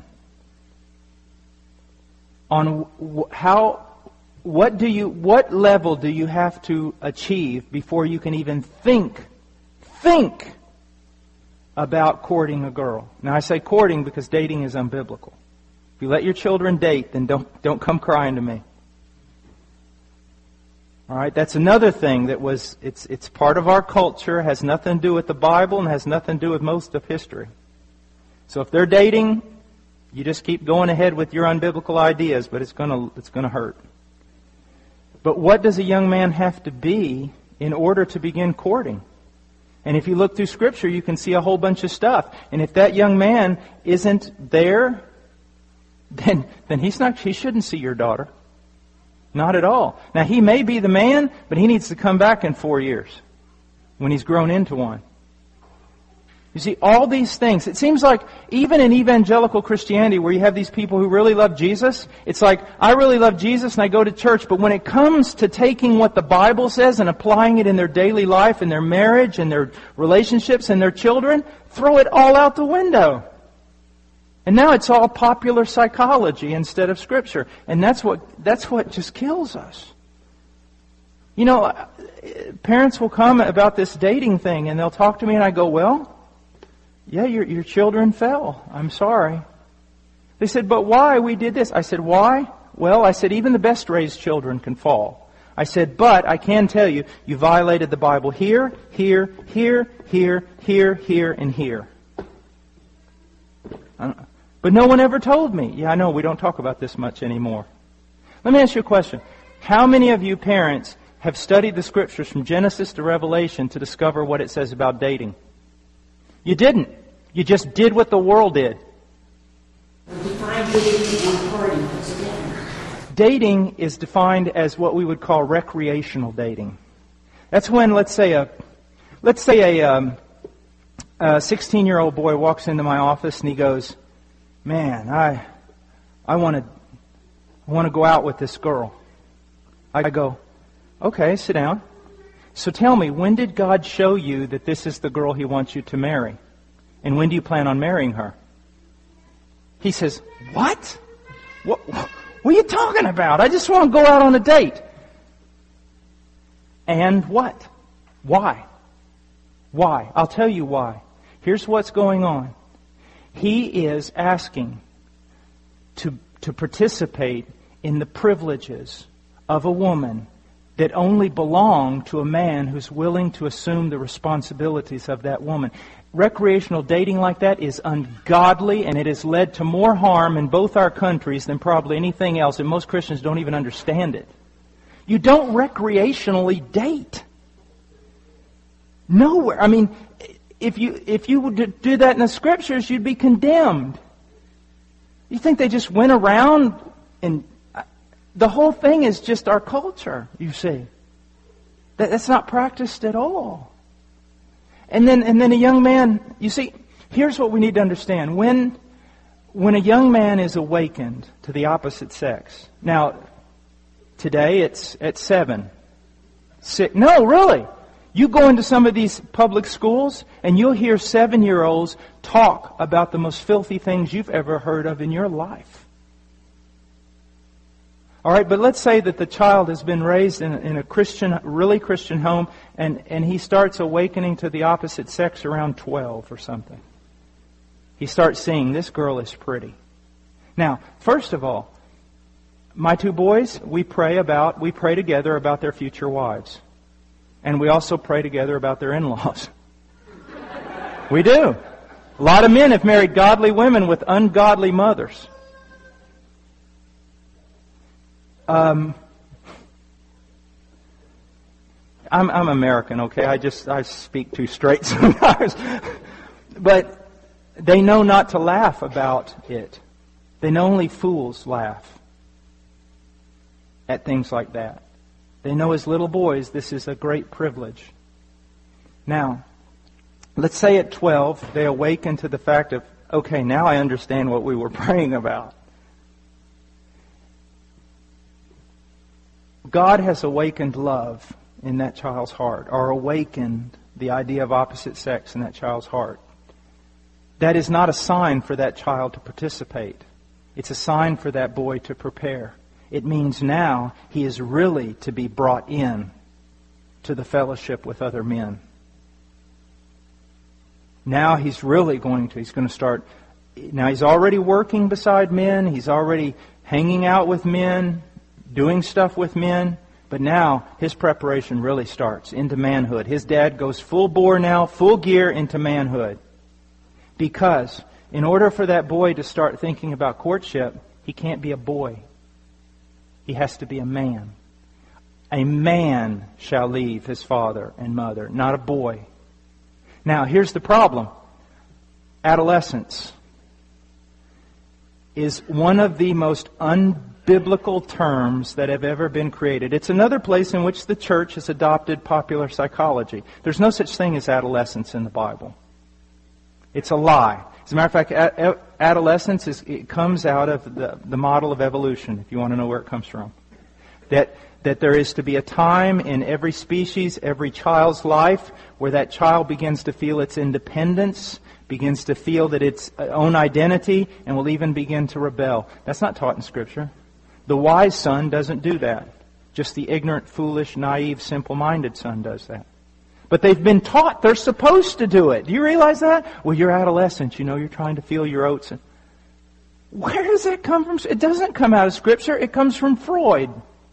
On how, what do you, what level do you have to achieve before you can even think, think about courting a girl? Now I say courting because dating is unbiblical. If you let your children date, then don't, don't come crying to me. All right, that's another thing that was, it's it's part of our culture, has nothing to do with the Bible, and has nothing to do with most of history. So if they're dating, you just keep going ahead with your unbiblical ideas, but it's gonna it's gonna hurt. But what does a young man have to be in order to begin courting? And if you look through Scripture, you can see a whole bunch of stuff. And if that young man isn't there, then then he's not he shouldn't see your daughter. Not at all. Now, he may be the man, but he needs to come back in four years when he's grown into one. You see, all these things, it seems like even in evangelical Christianity where you have these people who really love Jesus, it's like, I really love Jesus and I go to church, but when it comes to taking what the Bible says and applying it in their daily life, in their marriage, in their relationships, and their children, throw it all out the window. And now it's all popular psychology instead of Scripture. And that's what that's what just kills us. You know, parents will come about this dating thing and they'll talk to me and I go, well, yeah, your your children fell. I'm sorry. They said, but why we did this? I said, why? Well, I said, even the best raised children can fall. I said, but I can tell you, you violated the Bible here, here, here, here, here, here, and here. I don't know. But no one ever told me. Yeah, I know, we don't talk about this much anymore. Let me ask you a question. How many of you parents have studied the Scriptures from Genesis to Revelation to discover what it says about dating? You didn't. You just did what the world did. Define dating and courting once again. Dating is defined as what we would call recreational dating. That's when, let's say a, let's say a um, a sixteen-year-old boy walks into my office and he goes, man, I I want to I want to go out with this girl. I go, okay, sit down. So tell me, when did God show you that this is the girl He wants you to marry? And when do you plan on marrying her? He says, what? What, what are you talking about? I just want to go out on a date. And what? Why? Why? I'll tell you why. Here's what's going on. He is asking to, to participate in the privileges of a woman that only belong to a man who's willing to assume the responsibilities of that woman. Recreational dating like that is ungodly, and it has led to more harm in both our countries than probably anything else, and most Christians don't even understand it. You don't recreationally date. Nowhere. I mean, if you if you would do that in the Scriptures, you'd be condemned. You think they just went around and... The whole thing is just our culture, you see. That, that's not practiced at all. And then and then a young man, you see, here's what we need to understand. When when a young man is awakened to the opposite sex, now, today it's at seven. Sick. No, really. You go into some of these public schools and you'll hear seven-year-olds talk about the most filthy things you've ever heard of in your life. All right, but let's say that the child has been raised in, in a Christian, really Christian home, and, and he starts awakening to the opposite sex around twelve or something. He starts seeing, this girl is pretty. Now, first of all, my two boys, we pray about, we pray together about their future wives. And we also pray together about their in-laws. We do. A lot of men have married godly women with ungodly mothers. Um, I'm, I'm American, okay? I just I speak too straight sometimes. But they know not to laugh about it. They know only fools laugh at things like that. They know as little boys this is a great privilege. Now, let's say at twelve they awaken to the fact of, okay, now I understand what we were praying about. God has awakened love in that child's heart, or awakened the idea of opposite sex in that child's heart. That is not a sign for that child to participate. It's a sign for that boy to prepare. It means now he is really to be brought in to the fellowship with other men. Now he's really going to, he's going to start, now he's already working beside men, he's already hanging out with men, doing stuff with men, but now his preparation really starts into manhood. His dad goes full bore now, full gear into manhood. Because in order for that boy to start thinking about courtship, he can't be a boy. He has to be a man. A man shall leave his father and mother, not a boy. Now, here's the problem. Adolescence is one of the most unbiblical terms that have ever been created. It's another place in which the church has adopted popular psychology. There's no such thing as adolescence in the Bible. It's a lie. As a matter of fact, a- adolescence is, it comes out of the, the model of evolution, if you want to know where it comes from. That that there is to be a time in every species, every child's life, where that child begins to feel its independence, begins to feel that its own identity, and will even begin to rebel. That's not taught in Scripture. The wise son doesn't do that. Just the ignorant, foolish, naive, simple-minded son does that. But they've been taught they're supposed to do it. Do you realize that? Well, you're adolescent. You know, you're trying to feel your oats. Where does that come from? It doesn't come out of Scripture. It comes from Freud.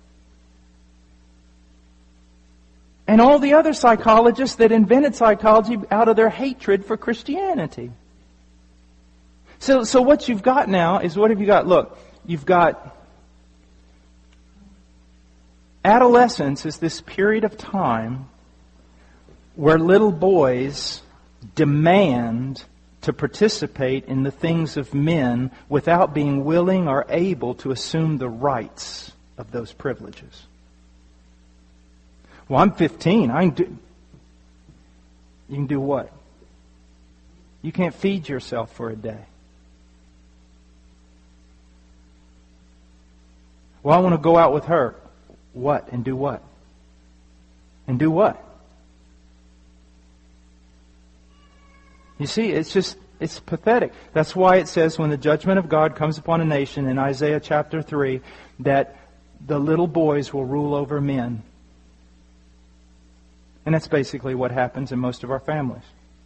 And all the other psychologists that invented psychology out of their hatred for Christianity. So, so what you've got now is, what have you got? Look, you've got adolescence is this period of time where little boys demand to participate in the things of men without being willing or able to assume the rights of those privileges. Well, I'm fifteen. I can do... You can do what? You can't feed yourself for a day. Well, I want to go out with her. What? And do what? And do what? You see, it's just, it's pathetic. That's why it says when the judgment of God comes upon a nation in Isaiah chapter three, that the little boys will rule over men. And that's basically what happens in most of our families.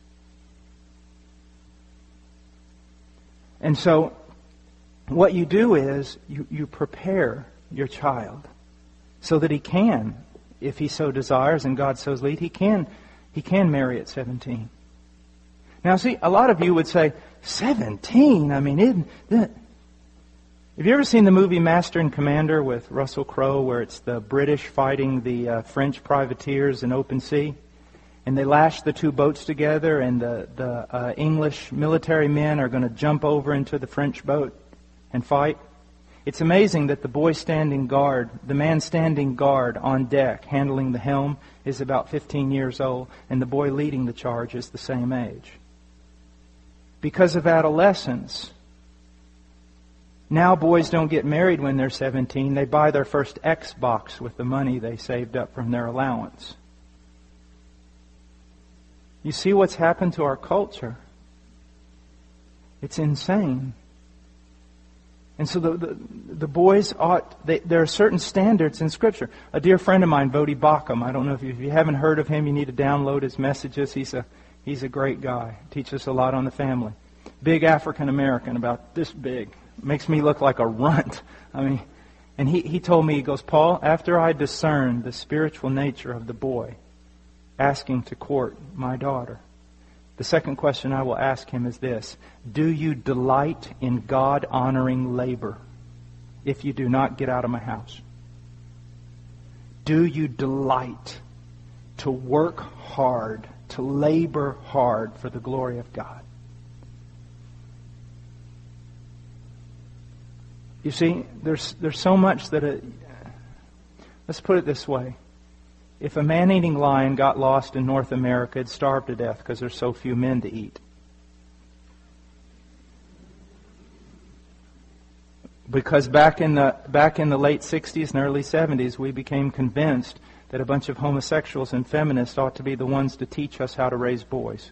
And so, what you do is, you, you prepare your child so that he can, if he so desires and God so lead, he can, he can marry at seventeen. Now see, a lot of you would say, seventeen? I mean, isn't that... Have you ever seen the movie Master and Commander with Russell Crowe, where it's the British fighting the uh, French privateers in open sea? And they lash the two boats together, and the, the uh, English military men are going to jump over into the French boat and fight. It's amazing that the boy standing guard, the man standing guard on deck, handling the helm, is about fifteen years old, and the boy leading the charge is the same age. Because of adolescence, Now boys don't get married when they're seventeen. They buy their first Xbox with the money they saved up from their allowance. You see what's happened to our culture? It's insane. And so the the, the boys ought, they, there are certain standards in Scripture. A dear friend of mine, Bodie Backham, I don't know if you, if you haven't heard of him, you need to download his messages. He's a he's a great guy. Teaches a lot on the family. Big African American, about this big. Makes me look like a runt. I mean, and he, he told me, he goes, Paul, after I discerned the spiritual nature of the boy asking to court my daughter, the second question I will ask him is this: do you delight in God-honoring labor? If you do not, get out of my house. Do you delight to work hard, to labor hard for the glory of God? You see, there's there's so much that it, let's put it this way. If a man-eating lion got lost in North America, it'd starve to death because there's so few men to eat. Because back in the back in the late sixties and early seventies, we became convinced that a bunch of homosexuals and feminists ought to be the ones to teach us how to raise boys.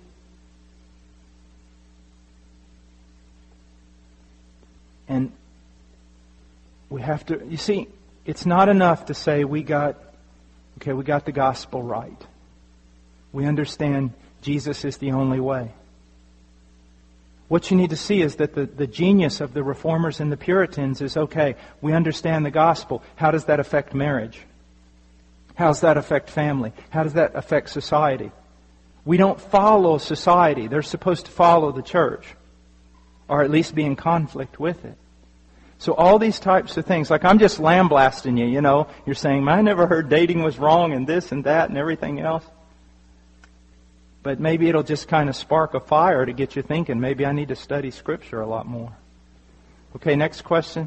And we have to, you see, it's not enough to say we got, okay, we got the gospel right. We understand Jesus is the only way. What you need to see is that the, the genius of the Reformers and the Puritans is, okay, we understand the gospel. How does that affect marriage? How does that affect family? How does that affect society? We don't follow society. They're supposed to follow the church, or at least be in conflict with it. So all these types of things, like I'm just lambasting you, you know, you're saying, I never heard dating was wrong and this and that and everything else. But maybe it'll just kind of spark a fire to get you thinking, maybe I need to study Scripture a lot more. Okay, next question.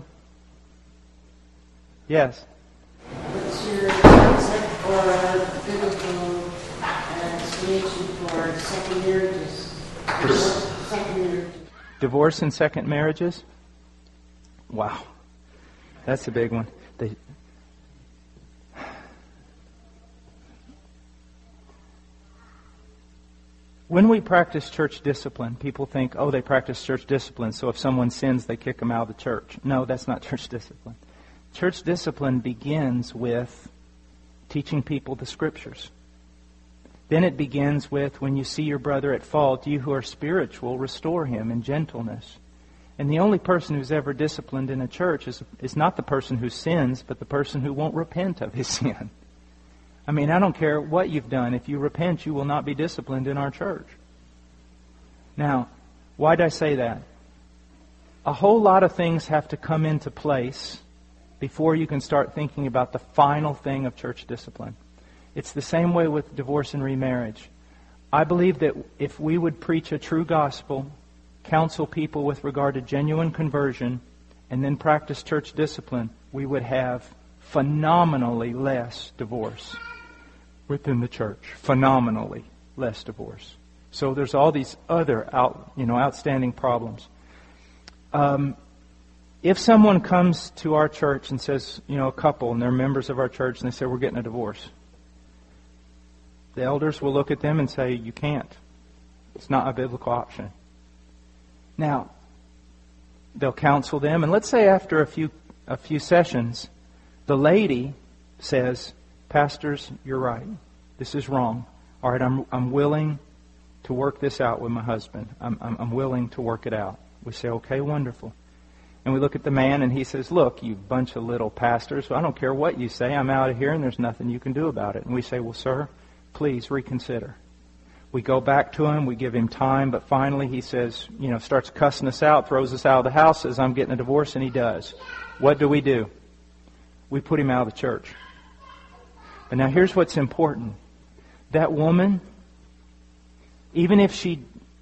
Yes? What's your concept for biblical explanation for second marriages? Second marriages. Divorce and second marriages? Wow, that's a big one. They, when we practice church discipline, people think, oh, they practice church discipline, so if someone sins, they kick them out of the church. No, that's not church discipline. Church discipline begins with teaching people the Scriptures. Then it begins with, when you see your brother at fault, you who are spiritual, restore him in gentleness. And the only person who's ever disciplined in a church is, is not the person who sins, but the person who won't repent of his sin. I mean, I don't care what you've done. If you repent, you will not be disciplined in our church. Now, why did I say that? A whole lot of things have to come into place before you can start thinking about the final thing of church discipline. It's the same way with divorce and remarriage. I believe that if we would preach a true gospel, counsel people with regard to genuine conversion, and then practice church discipline, we would have phenomenally less divorce within the church. Phenomenally less divorce. So there's all these other out, you know, outstanding problems. Um, if someone comes to our church and says, you know, a couple, and they're members of our church, and they say, we're getting a divorce, the elders will look at them and say, you can't. It's not a biblical option. Now, they'll counsel them, and let's say after a few a few sessions, the lady says, Pastors, you're right. This is wrong. All right, I'm I'm willing to work this out with my husband. I'm I'm, I'm willing to work it out. We say, okay, wonderful. And we look at the man, and he says, look, you bunch of little pastors, I don't care what you say. I'm out of here, and there's nothing you can do about it. And we say, well, sir, please reconsider. We go back to him, we give him time, but finally he says, you know, starts cussing us out, throws us out of the house, says, I'm getting a divorce, and he does. What do we do? We put him out of the church. But now here's what's important. That woman, even if she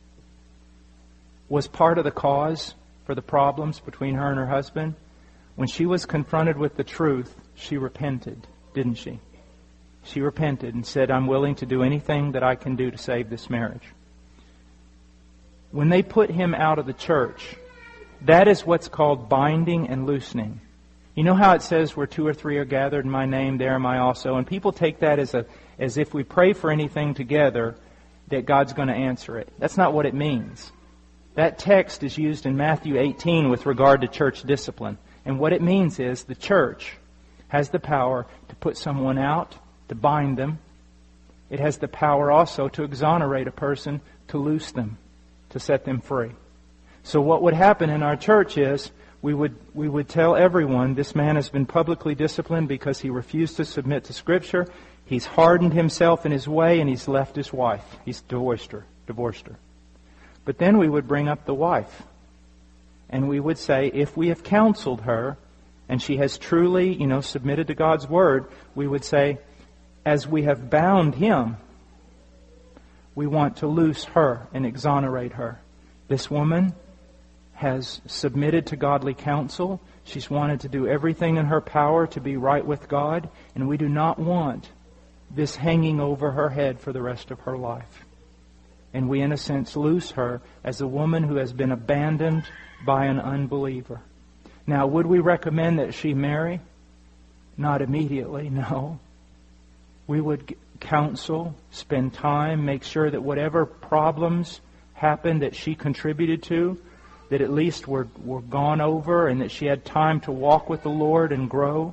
was part of the cause for the problems between her and her husband, when she was confronted with the truth, she repented, didn't she? She repented and said, I'm willing to do anything that I can do to save this marriage. When they put him out of the church, That is what's called binding and loosening. You know how it says where two or three are gathered in my name, there am I also? And people take that as a as if we pray for anything together, that God's going to answer it. That's not what it means. That text is used in Matthew eighteen with regard to church discipline. And what it means is the church has the power to put someone out, to bind them. It has the power also to exonerate a person, to loose them, to set them free. So what would happen in our church is we would we would tell everyone this man has been publicly disciplined because he refused to submit to Scripture. He's hardened himself in his way and he's left his wife. He's divorced her, divorced her. But then we would bring up the wife. And we would say, if we have counseled her and she has truly, you know, submitted to God's Word, we would say, as we have bound him, we want to loose her and exonerate her. This woman has submitted to godly counsel. She's wanted to do everything in her power to be right with God, and we do not want this hanging over her head for the rest of her life. And we, in a sense, loose her as a woman who has been abandoned by an unbeliever. Now, would we recommend that she marry? Not immediately, no. We would counsel, spend time, make sure that whatever problems happened that she contributed to, that at least were, were gone over and that she had time to walk with the Lord and grow.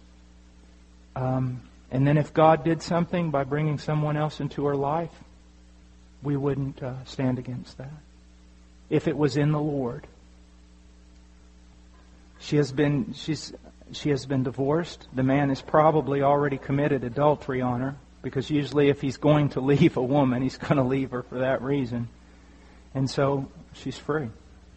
Um, and then if God did something by bringing someone else into her life, we wouldn't uh, stand against that. If it was in the Lord. She has been she's she has been divorced. The man has probably already committed adultery on her, because usually if he's going to leave a woman, he's going to leave her for that reason. And so she's free.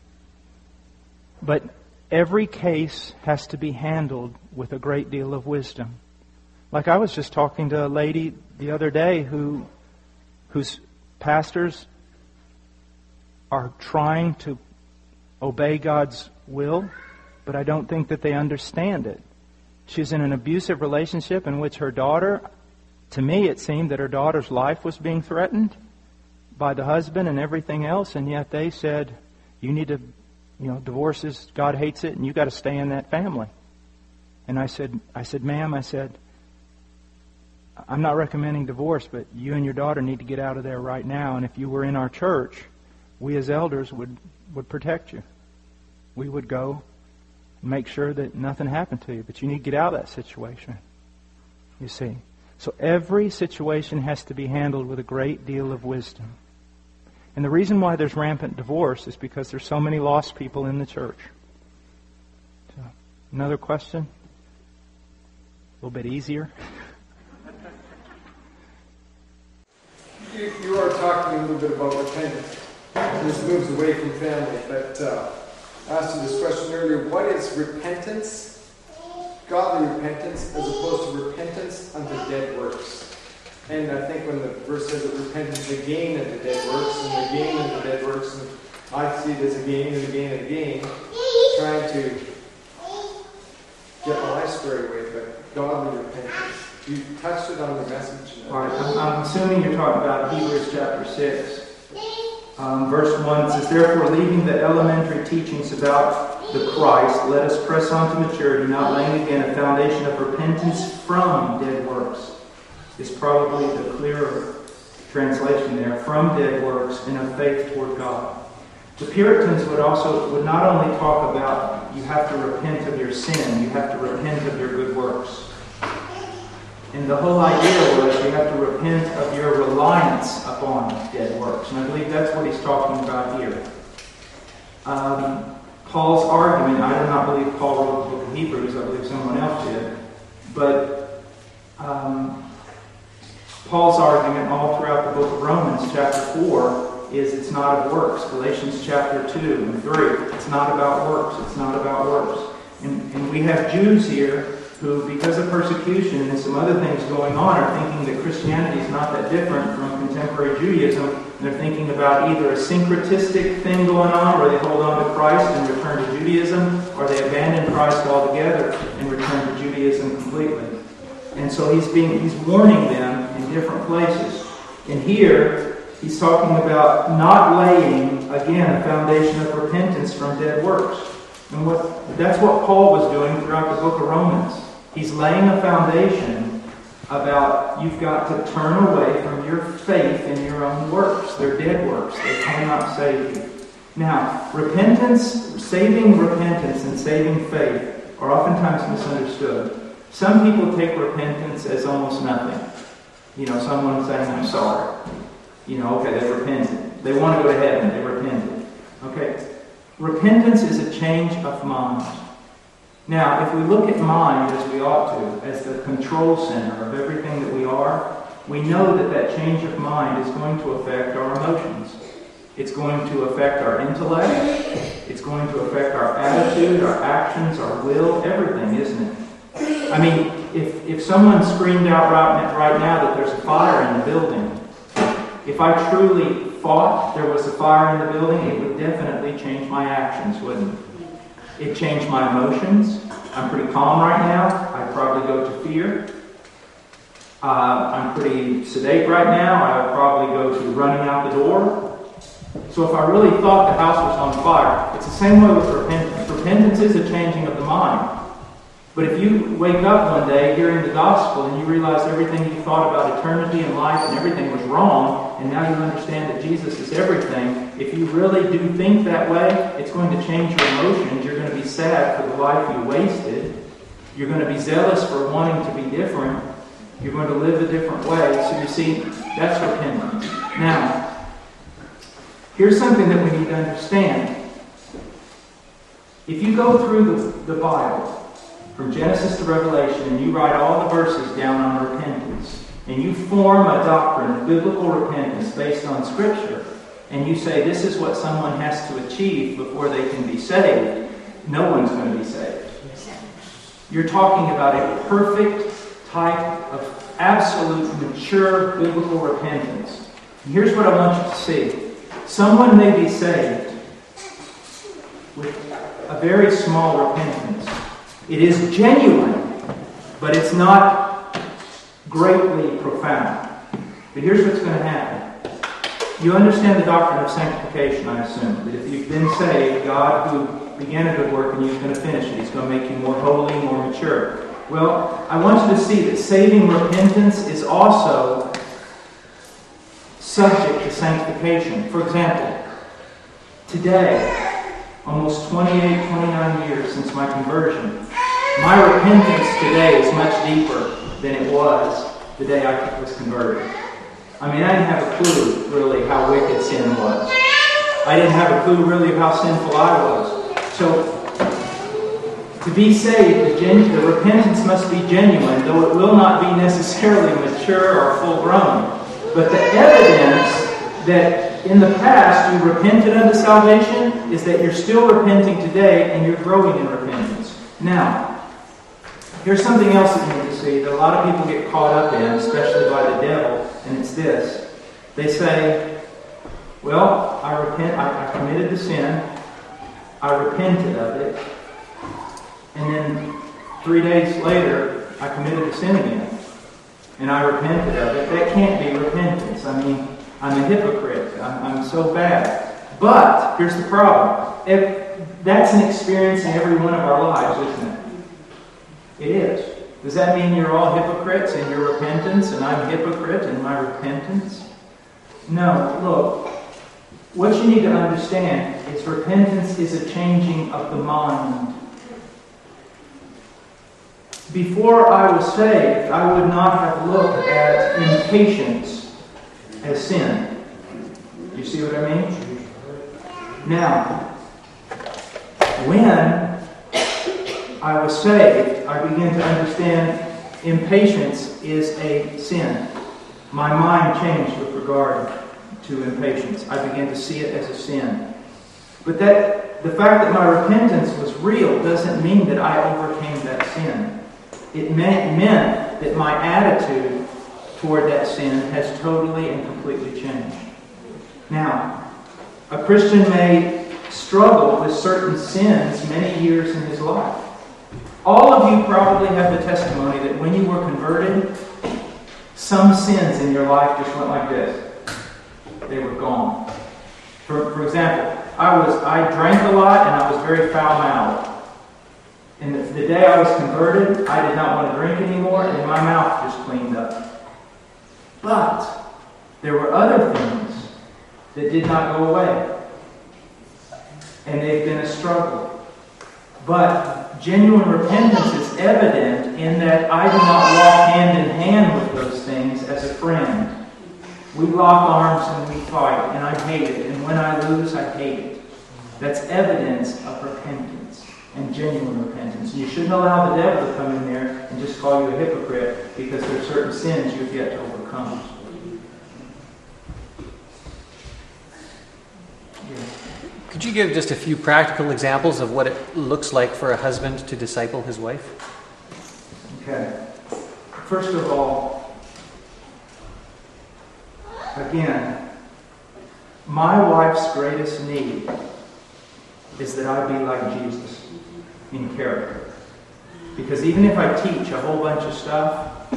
But every case has to be handled with a great deal of wisdom. Like I was just talking to a lady the other day who whose pastors are trying to obey God's will, but I don't think that they understand it. She's in an abusive relationship in which her daughter, to me it seemed that her daughter's life was being threatened by the husband and everything else, and yet they said, you need to, you know, divorces, God hates it, and you got to stay in that family. And I said, I said, ma'am, I said, I'm not recommending divorce, but you and your daughter need to get out of there right now. And if you were in our church, we as elders would, would protect you. We would go and make sure that nothing happened to you. But you need to get out of that situation. You see. So every situation has to be handled with a great deal of wisdom. And the reason why there's rampant divorce is because there's so many lost people in the church. So, another question? A little bit easier. You, you are talking a little bit about repentance. This moves away from family, but uh, I asked you this question earlier. What is repentance, godly repentance, as opposed to repentance unto dead works? And I think when the verse says that repentance is a gain unto dead works, and a gain unto dead works, and I see it as a gain and a gain and a gain, trying to get my life squared away, but godly repentance. You touched it on the message. All right, I'm, I'm assuming you're talking about Hebrews chapter six. Um, verse one says, therefore, leaving the elementary teachings about the Christ, let us press on to maturity, not laying again a foundation of repentance from dead works. Is probably the clearer translation there, from dead works and of faith toward God. The Puritans would also would not only talk about you have to repent of your sin, you have to repent of your good works. And the whole idea was you have to repent of your reliance upon dead works. And I believe that's what he's talking about here. Um, Paul's argument, I do not believe Paul wrote the book of Hebrews, I believe someone else did. But um, Paul's argument all throughout the book of Romans, chapter four, is it's not of works. Galatians chapter two and three, it's not about works. It's not about works. And, and we have Jews here who, because of persecution and some other things going on, are thinking that Christianity is not that different from contemporary Judaism. And they're thinking about either a syncretistic thing going on, where they hold on to Christ and return to Judaism, or they abandon Christ altogether and return to Judaism completely. And so he's being he's warning them in different places. And here, he's talking about not laying, again, a foundation of repentance from dead works. And what that's what Paul was doing throughout the book of Romans. He's laying a foundation about you've got to turn away from your faith in your own works. They're dead works. They cannot save you. Now, repentance, saving repentance and saving faith are oftentimes misunderstood. Some people take repentance as almost nothing. You know, someone saying, I'm sorry. You know, okay, they repented. They want to go to heaven. They repented. Okay. Repentance is a change of mind. Now, if we look at mind as we ought to, as the control center of everything that we are, we know that that change of mind is going to affect our emotions. It's going to affect our intellect. It's going to affect our attitude, our actions, our will, everything, isn't it? I mean, if, if someone screamed out right, right now that there's a fire in the building, if I truly thought there was a fire in the building, it would definitely change my actions, wouldn't it? It changed my emotions. I'm pretty calm right now. I'd probably go to fear. Uh, I'm pretty sedate right now. I would probably go to running out the door. So if I really thought the house was on fire, it's the same way with repentance. Repentance is a changing of the mind. But if you wake up one day hearing the gospel and you realize everything you thought about eternity and life and everything was wrong, and now you understand that Jesus is everything, if you really do think that way, it's going to change your emotions. You're going to be sad for the life you wasted. You're going to be zealous for wanting to be different. You're going to live a different way. So you see, that's repentance. Now, here's something that we need to understand. If you go through the, the Bible, from Genesis to Revelation, and you write all the verses down on repentance, and you form a doctrine of biblical repentance based on Scripture, and you say this is what someone has to achieve before they can be saved, no one's going to be saved. You're talking about a perfect type of absolute mature biblical repentance. And here's what I want you to see. Someone may be saved with a very small repentance. It is genuine, but it's not greatly profound. But here's what's going to happen. You understand the doctrine of sanctification, I assume. That if you've been saved, God, who began a good work and He's going to finish it, He's going to make you more holy, more mature. Well, I want you to see that saving repentance is also subject to sanctification. For example, today, almost twenty-eight, twenty-nine years since my conversion, my repentance today is much deeper than it was the day I was converted. I mean, I didn't have a clue, really, how wicked sin was. I didn't have a clue, really, of how sinful I was. So, to be saved, the, genu- the repentance must be genuine, though it will not be necessarily mature or full-grown. But the evidence that in the past you repented unto salvation is that you're still repenting today and you're growing in repentance. Now, here's something else that you need to see that a lot of people get caught up in, especially by the devil, and it's this. They say, well, I repent, I, I committed the sin, I repented of it, and then three days later, I committed the sin again, and I repented of it. That can't be repentance. I mean, I'm a hypocrite. I'm, I'm so bad. But, here's the problem. If, that's an experience in every one of our lives, isn't it? It is. Does that mean you're all hypocrites in your repentance and I'm a hypocrite in my repentance? No. Look, what you need to understand is repentance is a changing of the mind. Before I was saved, I would not have looked at impatience as sin. Do you see what I mean? Now, when I was saved, I began to understand impatience is a sin. My mind changed with regard to impatience. I began to see it as a sin. But that the fact that my repentance was real doesn't mean that I overcame that sin. It meant, meant that my attitude toward that sin has totally and completely changed. Now, a Christian may struggle with certain sins many years in his life. All of you probably have the testimony that when you were converted, some sins in your life just went like this. they were gone. For, for example, I was I drank a lot and I was very foul-mouthed. And the, the day I was converted, I did not want to drink anymore, and my mouth just cleaned up. But there were other things that did not go away. And they've been a struggle. But genuine repentance is evident in that I do not walk hand in hand with those things as a friend. We lock arms and we fight, and I hate it. And when I lose, I hate it. That's evidence of repentance and genuine repentance. You shouldn't allow the devil to come in there and just call you a hypocrite because there are certain sins you've yet to overcome. Could you give just a few practical examples of what it looks like for a husband to disciple his wife? Okay. First of all, again, my wife's greatest need is that I be like Jesus in character. Because even if I teach a whole bunch of stuff,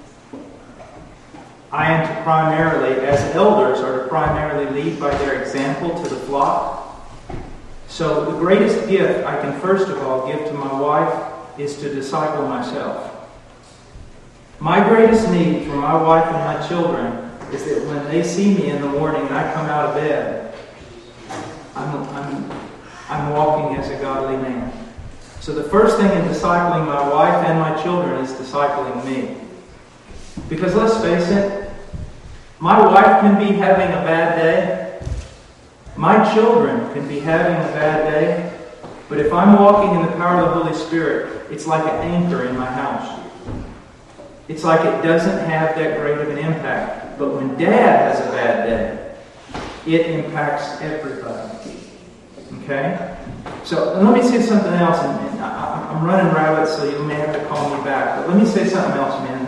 I am to primarily, as elders, are to primarily lead by their example to the flock. So the greatest gift I can first of all give to my wife is to disciple myself. My greatest need for my wife and my children is that when they see me in the morning and I come out of bed, I'm, I'm, I'm walking as a godly man. So the first thing in discipling my wife and my children is discipling me. Because let's face it, my wife can be having a bad day. My children can be having a bad day. But if I'm walking in the power of the Holy Spirit, it's like an anchor in my house. It's like it doesn't have that great of an impact. But when Dad has a bad day, it impacts everybody. Okay? So let me say something else. And, and I, I'm running rabbits, so you may have to call me back. But let me say something else, man.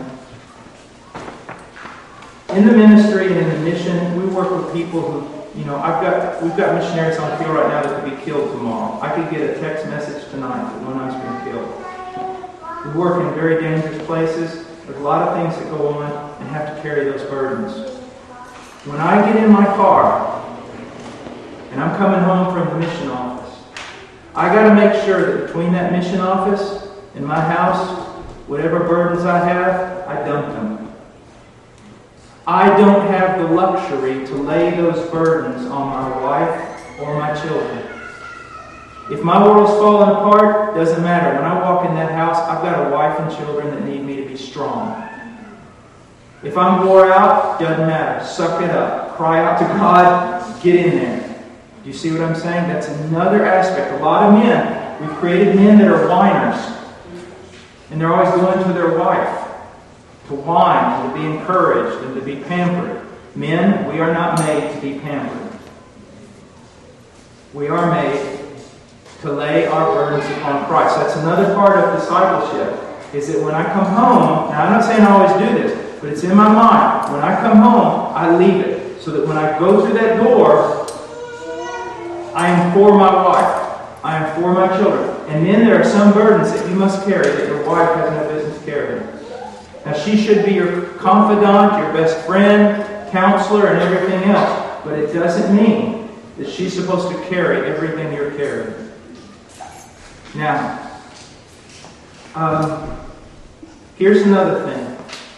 In the ministry and in the mission, we work with people who, you know, I've got we've got missionaries on the field right now that could be killed tomorrow. I could get a text message tonight that one of them's been killed. We work in very dangerous places. There's a lot of things that go on and have to carry those burdens. When I get in my car and I'm coming home from the mission office, I got to make sure that between that mission office and my house, whatever burdens I have, I dump them. I don't have the luxury to lay those burdens on my wife or my children. If my world's falling apart, doesn't matter. When I walk in that house, I've got a wife and children that need me to be strong. If I'm wore out, doesn't matter. Suck it up. Cry out to God. Get in there. Do you see what I'm saying? That's another aspect. A lot of men, we've created men that are whiners. And they're always going to their wife to whine and to be encouraged and to be pampered. Men, we are not made to be pampered. We are made to lay our burdens upon Christ. That's another part of discipleship, is that when I come home, now I'm not saying I always do this, but it's in my mind. When I come home, I leave it. So that when I go through that door, I am for my wife. I am for my children. And then there are some burdens that you must carry that your wife has no business carrying. Now, she should be your confidant, your best friend, counselor, and everything else. But it doesn't mean that she's supposed to carry everything you're carrying. Now, um, here's another thing.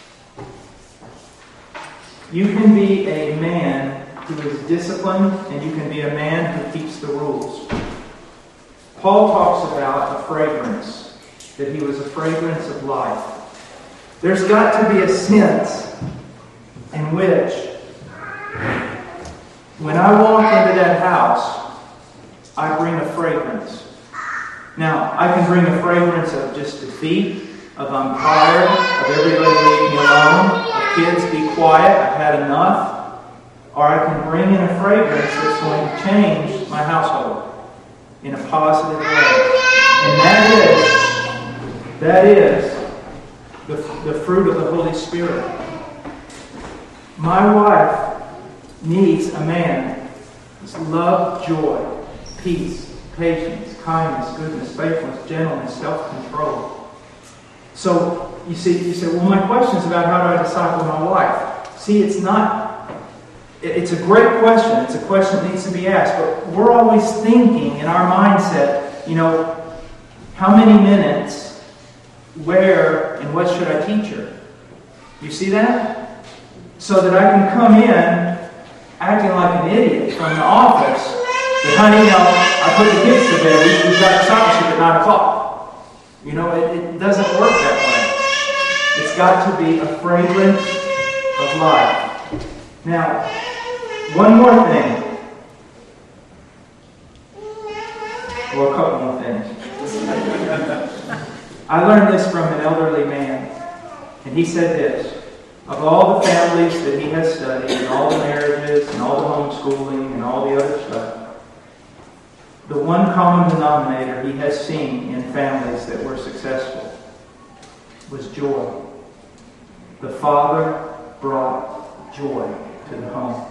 You can be a man who is disciplined, and you can be a man who keeps the rules. Paul talks about a fragrance, that he was a fragrance of life. There's got to be a sense in which, when I walk into that house, I bring a fragrance. Now, I can bring a fragrance of just defeat, of I'm tired, of everybody leave me alone, of kids be quiet, I've had enough. Or I can bring in a fragrance that's going to change my household in a positive way. And that is, that is the, the fruit of the Holy Spirit. My wife needs a man who's love, joy, peace, patience, kindness, goodness, faithfulness, gentleness, self-control. So, you see, you say, well, my question is about how do I disciple my wife? See, it's not, it's a great question. It's a question that needs to be asked. But we're always thinking in our mindset, you know, how many minutes, where, and what should I teach her? You see that? So that I can come in acting like an idiot from the office. But honey, you know, I put the kids to bed. We, we've got discipleship at nine o'clock. You know, it, it doesn't work that way. It's got to be a fragrance of life. Now, one more thing. Well, a couple more things. I learned this from an elderly man, and he said this: of all the families that he has studied, and all the marriages, and all the homeschooling, and all the other stuff, the one common denominator he has seen in families that were successful was joy. The father brought joy to the home.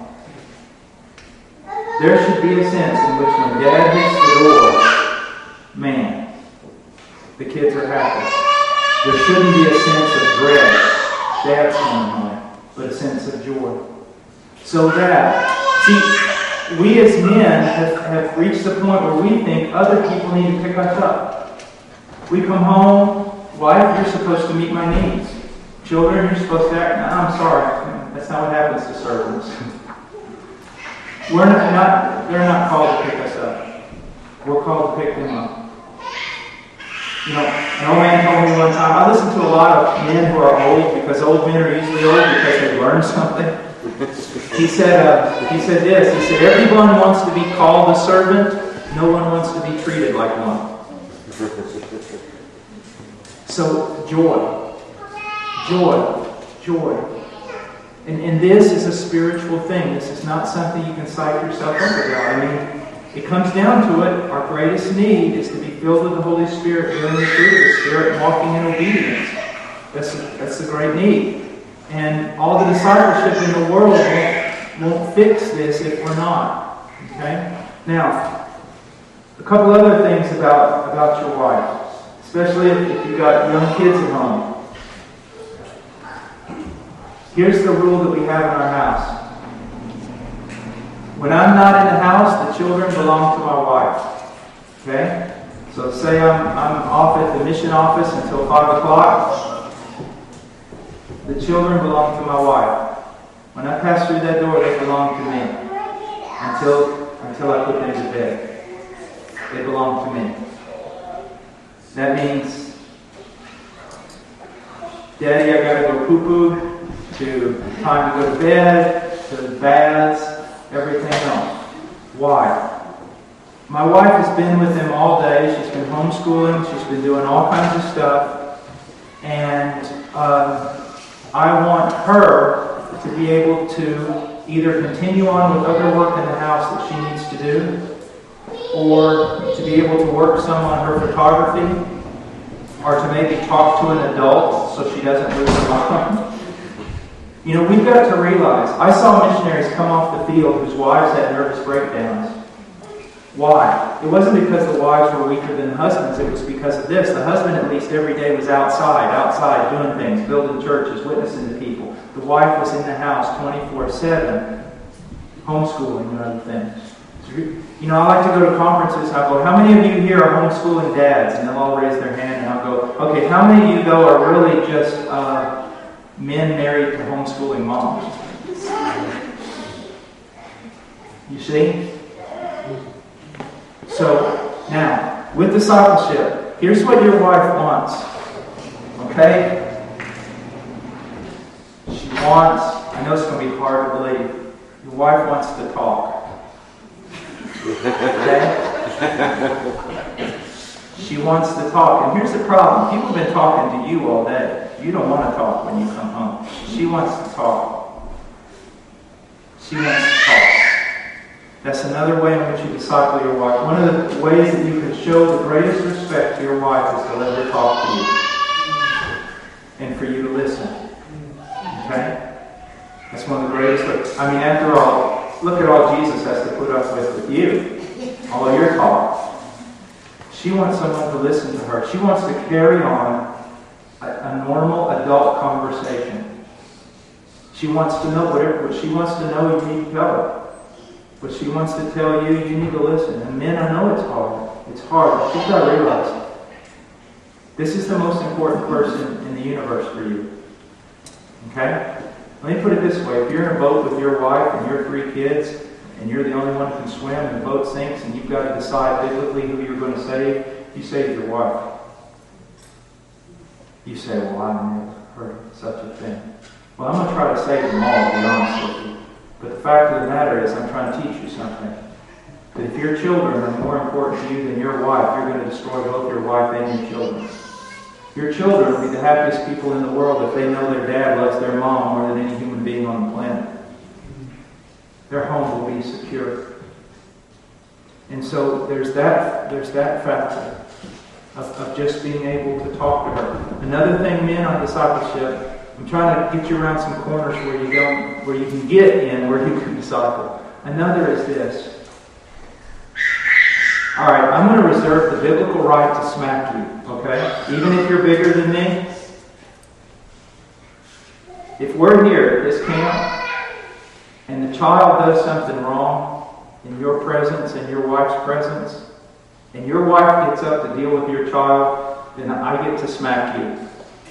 There should be a sense in which when Dad hits the door, man, the kids are happy. There shouldn't be a sense of dread, Dad's coming home, but a sense of joy. So that, see, we as men have, have reached the point where we think other people need to pick us up. We come home, wife, you're supposed to meet my needs. Children, you're supposed to act. No, I'm sorry. That's not what happens to servants. We're not, not, they're not called to pick us up. We're called to pick them up. You know, an old man told me one time, I listen to a lot of men who are old because old men are usually old because they learned something. He said, uh, he said this, he said, everyone wants to be called a servant, no one wants to be treated like one. So, joy. Joy. Joy. And, and this is a spiritual thing. This is not something you can psych yourself up about. I mean, it comes down to it. Our greatest need is to be filled with the Holy Spirit, hearing the truth of the Spirit, and walking in obedience. That's, that's the great need. And all the discipleship in the world won't, won't fix this if we're not. Okay? Now, a couple other things about, about your wife, especially if, if you've got young kids at home. Here's the rule that we have in our house. When I'm not in the house, the children belong to my wife. Okay? So say I'm, I'm off at the mission office until five o'clock. The children belong to my wife. When I pass through that door, they belong to me. Until, until I put them to bed. They belong to me. That means, Daddy, I gotta go poo-poo, to time to go to bed, to the baths, everything else. Why? My wife has been with them all day. She's been homeschooling. She's been doing all kinds of stuff. And um, I want her to be able to either continue on with other work in the house that she needs to do, or to be able to work some on her photography, or to maybe talk to an adult so she doesn't lose her mind. You know, we've got to realize, I saw missionaries come off the field whose wives had nervous breakdowns. Why? It wasn't because the wives were weaker than the husbands. It was because of this. The husband, at least every day, was outside, outside doing things, building churches, witnessing to people. The wife was in the house twenty-four seven, homeschooling and other things. You know, I like to go to conferences. I go, how many of you here are homeschooling dads? And they'll all raise their hand, and I'll go, okay, how many of you, though, are really just uh, men married to homeschooling moms? You see? So, now, with discipleship, here's what your wife wants. Okay? She wants, I know it's going to be hard to believe, your wife wants to talk. Okay? She wants to talk. And here's the problem. People have been talking to you all day. You don't want to talk when you come home. She wants to talk. She wants to talk. That's another way in which you disciple your wife. One of the ways that you can show the greatest respect to your wife is to let her talk to you. And for you to listen. Okay? That's one of the greatest ways. I mean, after all, look at all Jesus has to put up with with you. All of your talk. She wants someone to listen to her. She wants to carry on a, a normal adult conversation. She She wants to know whatever what she wants to know, you need to tell her. What she wants to tell you, you need to listen. And men, I know it's hard. It's hard. But you've got to realize this is the most important person in the universe for you. Okay? Let me put it this way. If you're in a boat with your wife and your three kids, and you're the only one who can swim, and the boat sinks, and you've got to decide biblically who you're going to save, you save your wife. You say, well, I've never heard of such a thing. Well, I'm going to try to save them all, to be honest with you. But the fact of the matter is, I'm trying to teach you something. That if your children are more important to you than your wife, you're going to destroy both your wife and your children. Your children will be the happiest people in the world if they know their dad loves their mom more than any human being on the planet. Their home will be secure. And so there's that, there's that factor of, of just being able to talk to her. Another thing, men, on discipleship, I'm trying to get you around some corners where you don't, where you can get in, where you can disciple. Another is this. All right, I'm going to reserve the biblical right to smack you, okay? Even if you're bigger than me. If we're here at this camp, and the child does something wrong in your presence and your wife's presence, and your wife gets up to deal with your child, then I get to smack you.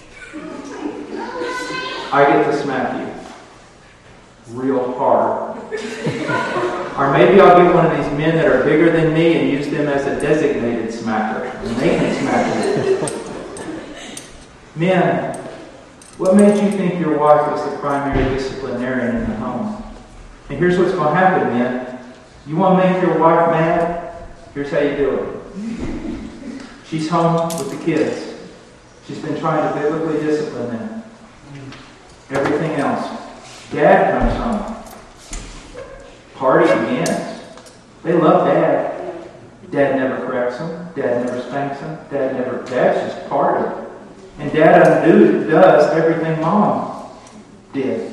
I get to smack you. Real hard. Or maybe I'll get one of these men that are bigger than me and use them as a designated smacker. And they can smack you. Men, what made you think your wife was the primary disciplinarian in the home? And here's what's going to happen, men. You want to make your wife mad? Here's how you do it. She's home with the kids. She's been trying to biblically discipline them. Everything else. Dad comes home. Party begins. They love Dad. Dad never corrects them. Dad never spanks them. Dad never... Dad's just party. And Dad undo, does everything Mom did.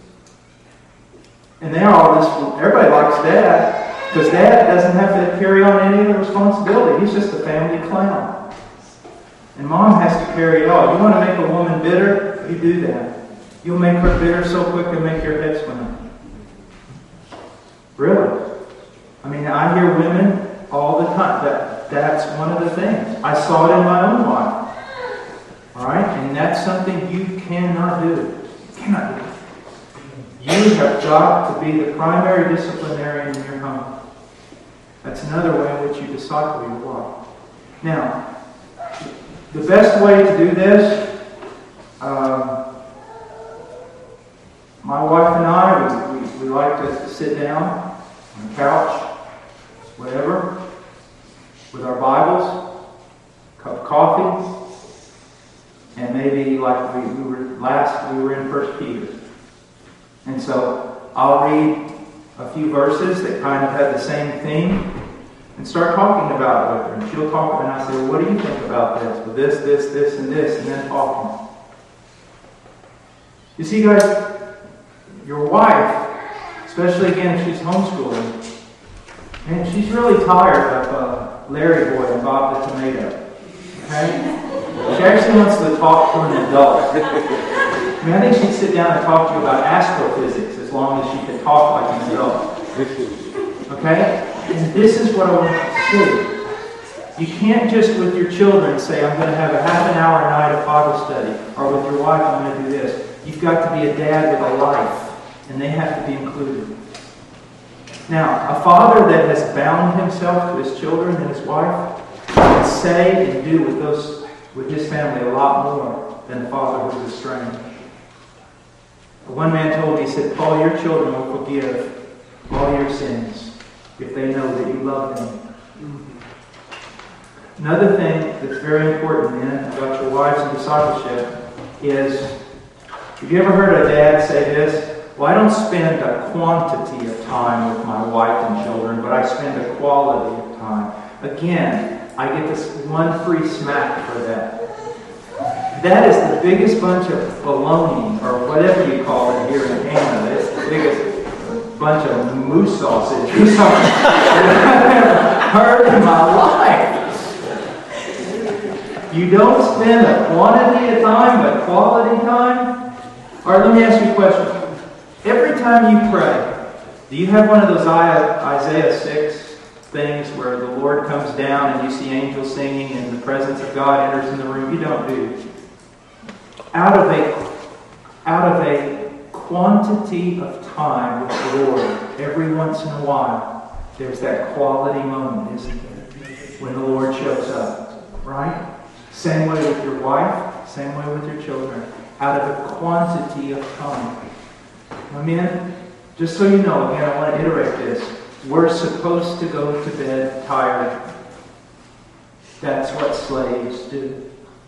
And they're all this, everybody likes Dad, because Dad doesn't have to carry on any of the responsibility. He's just a family clown. And Mom has to carry it all. You want to make a woman bitter? You do that. You'll make her bitter so quick and make your head swim. Really? I mean, I hear women all the time. That, that's one of the things. I saw it in my own life. All right? And that's something you cannot do. You cannot do. You have got to be the primary disciplinarian in your home. That's another way in which you disciple your wife. Now, the best way to do this, um, my wife and I, we, we, we like to sit down on the couch, whatever, with our Bibles, a cup of coffee, and maybe like we, we were last, we were in First Peter. And so I'll read a few verses that kind of have the same theme and start talking about it with her. And she'll talk, and I say, well, what do you think about this? Well, this, this, this, and this, and then talking. You see, guys, your wife, especially again if she's homeschooling, man, she's really tired of uh, Larry Boy and Bob the Tomato. Okay? She actually wants to talk to an adult. I mean, I think she'd sit down and talk to you about astrophysics as long as she could talk like an adult. Okay? And this is what I want you to see. You can't just with your children say, I'm going to have a half an hour a night of Bible study, or with your wife, I'm going to do this. You've got to be a dad with a life, and they have to be included. Now, a father that has bound himself to his children and his wife can say and do with those with his family a lot more than a father who is estranged. One man told me, he said, Paul, your children will forgive all your sins if they know that you love them. Mm-hmm. Another thing that's very important, then, about your wives and discipleship is, have you ever heard a dad say this? Well, I don't spend a quantity of time with my wife and children, but I spend a quality of time. Again, I get this one free smack for that. That is the biggest bunch of baloney, or whatever you call it here in Canada. It's the biggest bunch of moose sausage or something that I've ever heard in my life. You don't spend a quantity of time, but quality time? All right, let me ask you a question. Every time you pray, do you have one of those Isaiah six things where the Lord comes down and you see angels singing and the presence of God enters in the room? You don't do. Out of a, out of a quantity of time with the Lord, every once in a while, there's that quality moment, isn't there? When the Lord shows up, right? Same way with your wife, same way with your children. Out of a quantity of time. Amen? Just so you know, again, I want to iterate this. We're supposed to go to bed tired. That's what slaves do.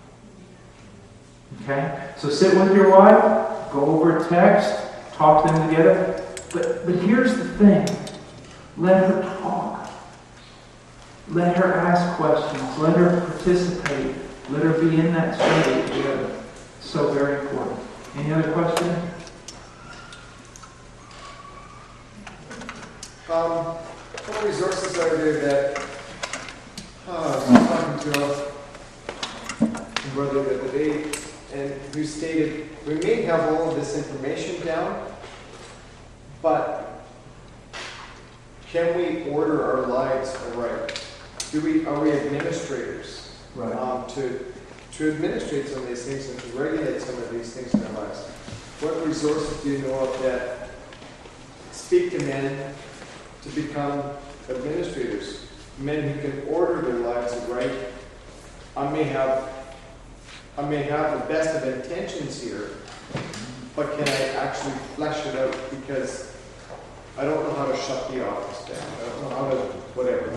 Okay? So sit with your wife, go over text, talk them together. But, but here's the thing. Let her talk. Let her ask questions. Let her participate. Let her be in that study together. So very important. Any other questions? Um, what resources are there that uh, I was talking to a brother the other day, and who stated, we may have all of this information down, but can we order our lives aright? Do we are we administrators Right. um, to to administrate some of these things and to regulate some of these things in our lives? What resources do you know of that speak to men to become administrators, men who can order their lives right? I may have, I may have the best of intentions here, but can I actually flesh it out? Because I don't know how to shut the office down. I don't know how to whatever.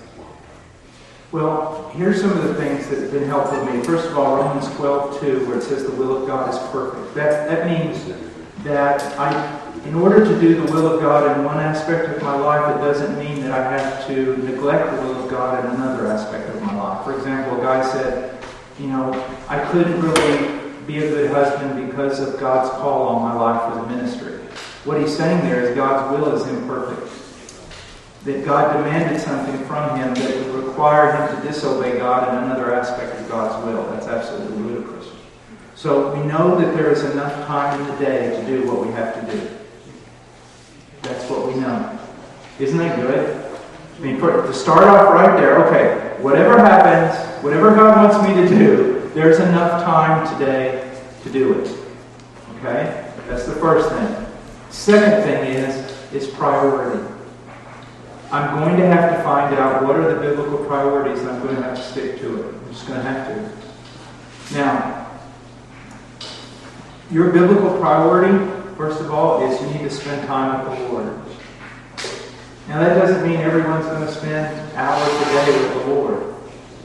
Well, here's some of the things that have been helpful to me. First of all, Romans twelve two, where it says the will of God is perfect. That that means that I. In order to do the will of God in one aspect of my life, it doesn't mean that I have to neglect the will of God in another aspect of my life. For example, a guy said, you know, I couldn't really be a good husband because of God's call on my life for the ministry. What he's saying there is God's will is imperfect. That God demanded something from him that would require him to disobey God in another aspect of God's will. That's absolutely ludicrous. So we know that there is enough time in the day to do what we have to do. That's what we know. Isn't that good? I mean, for, to start off right there, okay, whatever happens, whatever God wants me to do, there's enough time today to do it. Okay? That's the first thing. Second thing is, is priority. I'm going to have to find out what are the biblical priorities, and I'm going to have to stick to it. I'm just going to have to. Now, your biblical priority, first of all, is you need to spend time with the Lord. Now that doesn't mean everyone's going to spend hours a day with the Lord.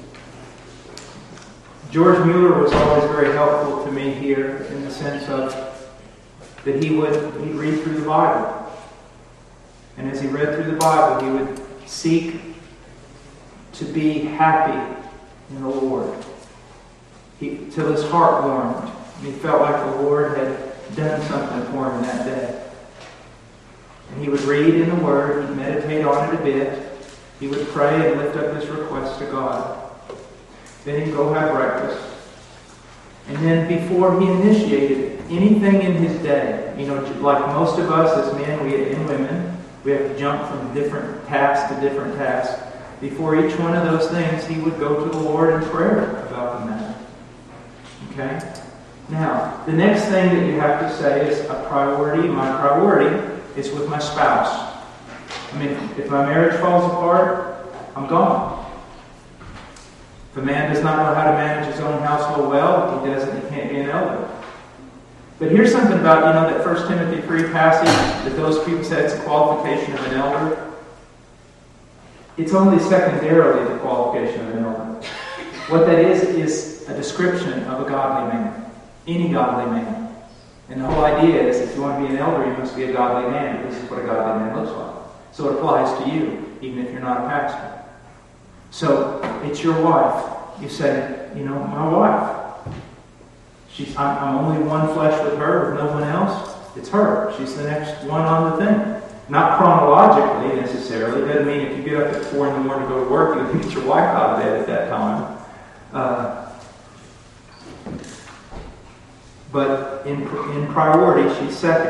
George Mueller was always very helpful to me here in the sense of that he would he'd read through the Bible. And as he read through the Bible, he would seek to be happy in the Lord. He, till his heart warmed. He felt like the Lord had done something for him that day. And he would read in the Word, he'd meditate on it a bit, he would pray and lift up his requests to God. Then he'd go have breakfast. And then before he initiated anything in his day, you know, like most of us as men we, and women, we have to jump from different task to different task. Before each one of those things, he would go to the Lord in prayer about the matter. Okay? Now, the next thing that you have to say is a priority. My priority is with my spouse. I mean, if my marriage falls apart, I'm gone. If a man does not know how to manage his own household well, he doesn't, he can't be an elder. But here's something about, you know, that First Timothy three passage that those people said it's a qualification of an elder. It's only secondarily the qualification of an elder. What that is, is a description of a godly man. Any godly man. And the whole idea is if you want to be an elder, you must be a godly man. This is what a godly man looks like. So it applies to you, even if you're not a pastor. So it's your wife. You say, you know, my wife. She's, I'm, I'm only one flesh with her, with no one else. It's her. She's the next one on the thing. Not chronologically necessarily. It doesn't mean if you get up at four in the morning to go to work, you can get your wife out of bed at that time. Uh, But in, in priority, she's second.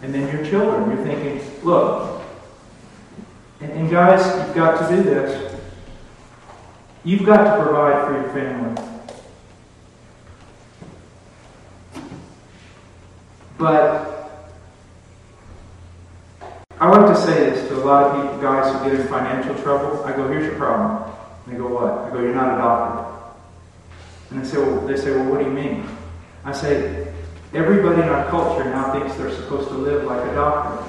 And then your children. You're thinking, look, and, and guys, you've got to do this. You've got to provide for your family. But I like to say this to a lot of people, guys who get in financial trouble. I go, here's your problem. And they go, what? I go, you're not a doctor. And they say, well, they say, well, what do you mean? I say, everybody in our culture now thinks they're supposed to live like a doctor.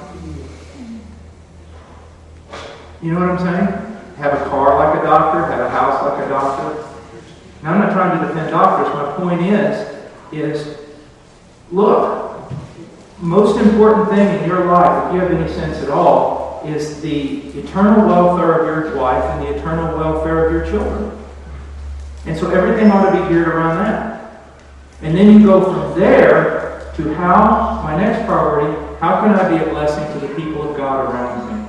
You know what I'm saying? Have a car like a doctor, have a house like a doctor. Now, I'm not trying to defend doctors. My point is, is, look, most important thing in your life, if you have any sense at all, is the eternal welfare of your wife and the eternal welfare of your children. And so everything ought to be geared around that. And then you go from there to how, my next priority, how can I be a blessing to the people of God around me?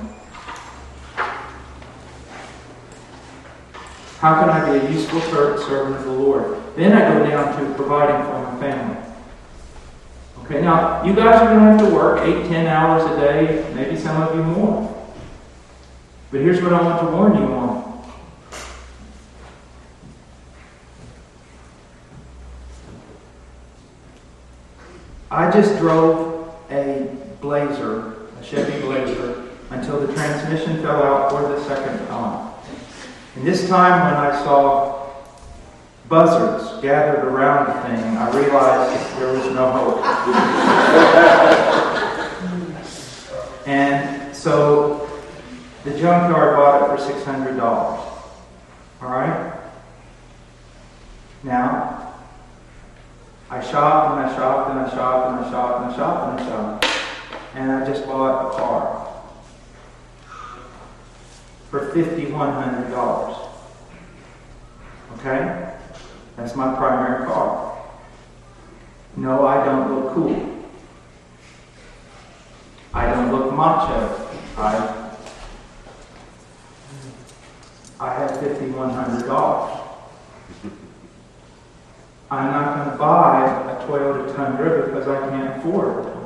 How can I be a useful servant of the Lord? Then I go down to providing for my family. Okay, now, you guys are going to have to work eight, ten hours a day, maybe some of you more. But here's what I want to warn you on. I just drove a Blazer, a Chevy Blazer, until the transmission fell out for the second time. And this time when I saw buzzards gathered around the thing, I realized there was no hope. And so the junkyard bought it for six hundred dollars. All right? Now, I shopped and I shopped and I shopped and I shopped and I shopped and I shopped. And I just bought a car for five thousand one hundred dollars. Okay? That's my primary car. No, I don't look cool. I don't look macho. I, I have five thousand one hundred dollars. I'm not going to buy a Toyota Tundra because I can't afford it.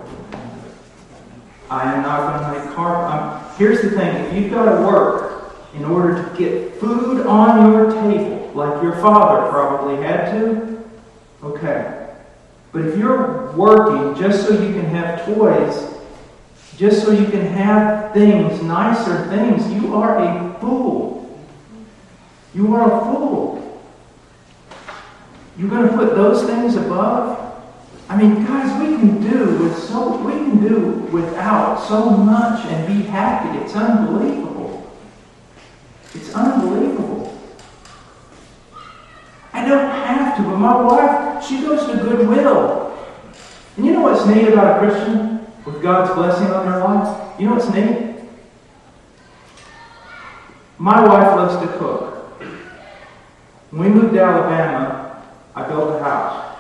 I am not going to make car... Um, here's the thing. If you've got to work in order to get food on your table, like your father probably had to, okay. But if you're working just so you can have toys, just so you can have things, nicer things, you are a fool. You are a fool. You're going to put those things above? I mean, guys, we can do with so we can do without so much and be happy. It's unbelievable. It's unbelievable. I don't have to, but my wife, she goes to Goodwill. And you know what's neat about a Christian with God's blessing on their lives? You know what's neat? My wife loves to cook. When we moved to Alabama, I built a house.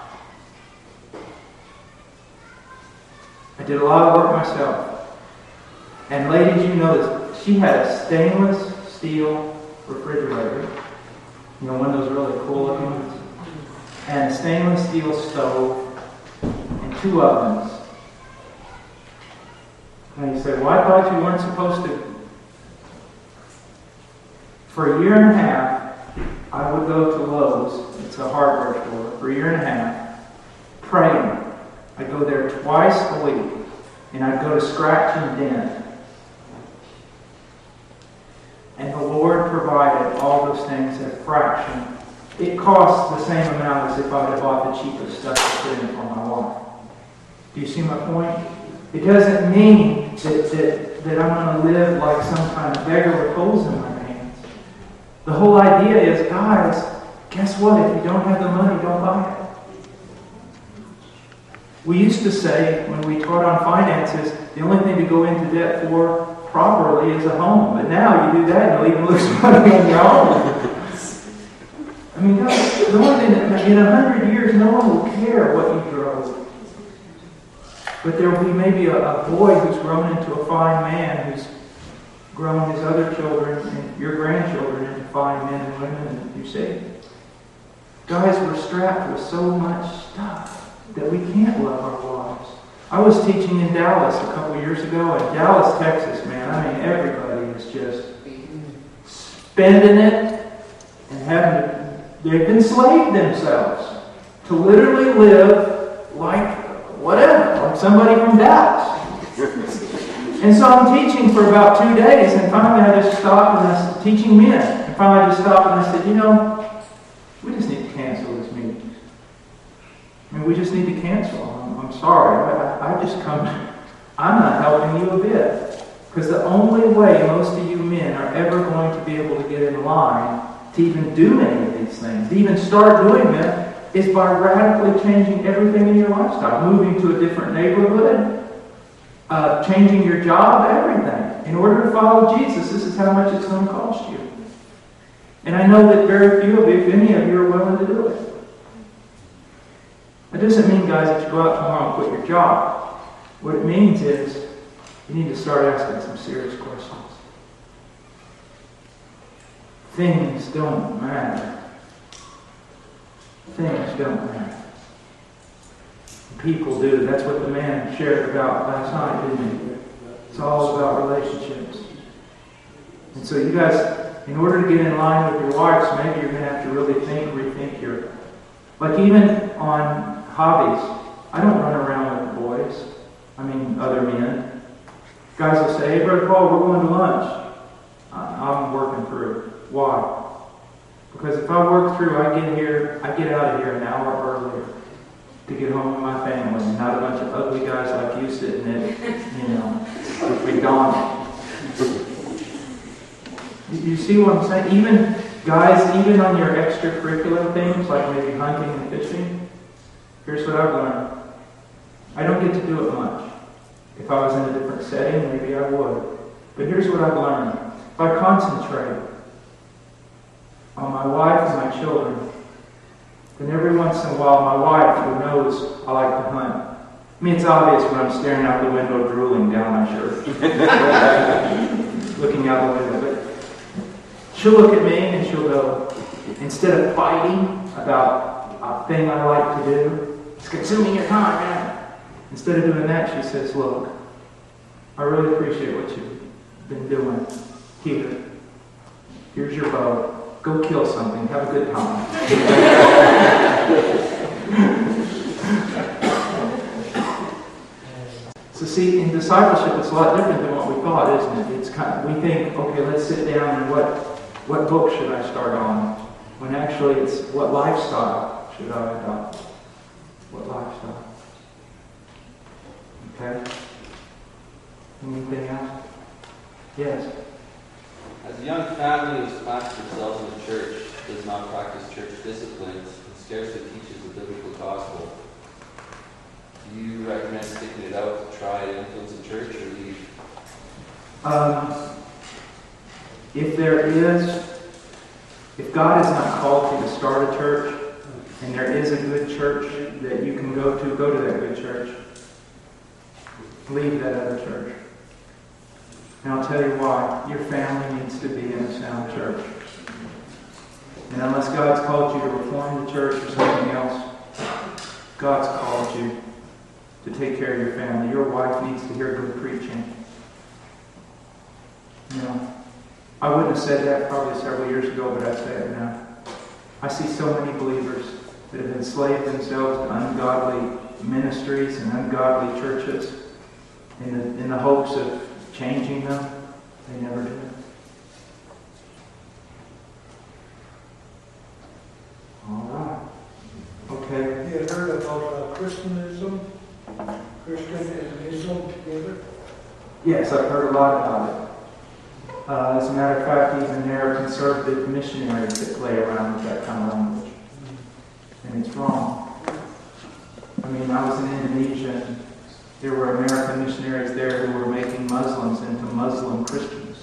I did a lot of work myself. And ladies, you know this. She had a stainless steel refrigerator. You know, one of those really cool looking ones. And a stainless steel stove. And two ovens. And you say, well, I thought you weren't supposed to. For a year and a half, I would go to Lowe's, it's a hardware store, for a year and a half, praying. I'd go there twice a week, and I'd go to scratch and dent. And the Lord provided all those things at a fraction. It cost the same amount as if I had bought the cheapest stuff to put in for my wife. Do you see my point? It doesn't mean that, that, that I'm going to live like some kind of beggar with holes in my hands. The whole idea is, guys, guess what? If you don't have the money, don't buy it. We used to say, when we taught on finances, the only thing to go into debt for properly is a home. But now you do that and you'll even lose money on your home. I mean, no, no one in, in a hundred years, no one will care what you drove. But there will be maybe a, a boy who's grown into a fine man, who's grown his other children and your grandchildren into fine men and women, you see. Guys, we're strapped with so much stuff that we can't love our wives. I was teaching in Dallas a couple years ago, in Dallas, Texas, man. I mean, everybody is just spending it and having to, they've enslaved themselves to literally live like whatever, like somebody from Dallas. And so I'm teaching for about two days, and finally I just stopped and I was teaching men. And finally I just stopped and I said, you know, we just need to cancel this meeting. I mean, we just need to cancel. I'm, I'm sorry. I, I just come, I'm not helping you a bit. Because the only way most of you men are ever going to be able to get in line to even do any of these things, to even start doing them, is by radically changing everything in your lifestyle. Moving to a different neighborhood, uh, changing your job, everything. In order to follow Jesus, this is how much it's going to cost you. And I know that very few of you, if any of you, are willing to do it. That doesn't mean, guys, that you go out tomorrow and quit your job. What it means is you need to start asking some serious questions. Things don't matter. Things don't matter. People do. That's what the man shared about last night, didn't he? It's all about relationships. And so you guys, in order to get in line with your wives, maybe you're going to have to really think, rethink your... Like even on hobbies, I don't run around with boys. I mean, other men. Guys will say, hey, Brother Paul, we're going to lunch. I'm working through. Why? Because if I work through, I get here, I get out of here an hour earlier to get home with my family, and not a bunch of ugly guys like you sitting at, you know, with McDonald's. You see what I'm saying? Even guys, even on your extracurricular things, like maybe hunting and fishing, here's what I've learned. I don't get to do it much. If I was in a different setting, maybe I would. But here's what I've learned. If I concentrate on my wife and my children, then every once in a while my wife, who knows I like to hunt, I mean, it's obvious when I'm staring out the window drooling down my shirt. Looking out the window. But she'll look at me and she'll go, instead of fighting about a thing I like to do, it's consuming your time, man. Instead of doing that, she says, look, I really appreciate what you've been doing. Here. Here's your bow. Go kill something. Have a good time. So see, in discipleship, it's a lot different than what we thought, isn't it? It's kind of, we think, okay, let's sit down and what, what book should I start on? When actually it's what lifestyle should I adopt? What lifestyle? Okay? Anything else? Yes? As a young family who's planted themselves in the church, does not practice church disciplines, and scarcely teaches the biblical gospel, do you recommend sticking it out to try to influence the church or leave? Um, if there is, if God has not called you to start a church, and there is a good church that you can go to, go to that good church. Leave that other church. And I'll tell you why. Your family needs to be in a sound church. And unless God's called you to reform the church or something else, God's called you to take care of your family. Your wife needs to hear good preaching. You know, I wouldn't have said that probably several years ago, but I say it now. I see so many believers that have enslaved themselves to ungodly ministries and ungodly churches in the, in the hopes of changing them. They never do. All right. Okay. You had heard about uh, Christianism, Christian and Islam together? Yes, I've heard a lot about it. Uh, as a matter of fact, even there are conservative missionaries that play around with that kind of language. And it's wrong. I mean, I was in Indonesia, and there were American missionaries there who were making Muslims into Muslim Christians.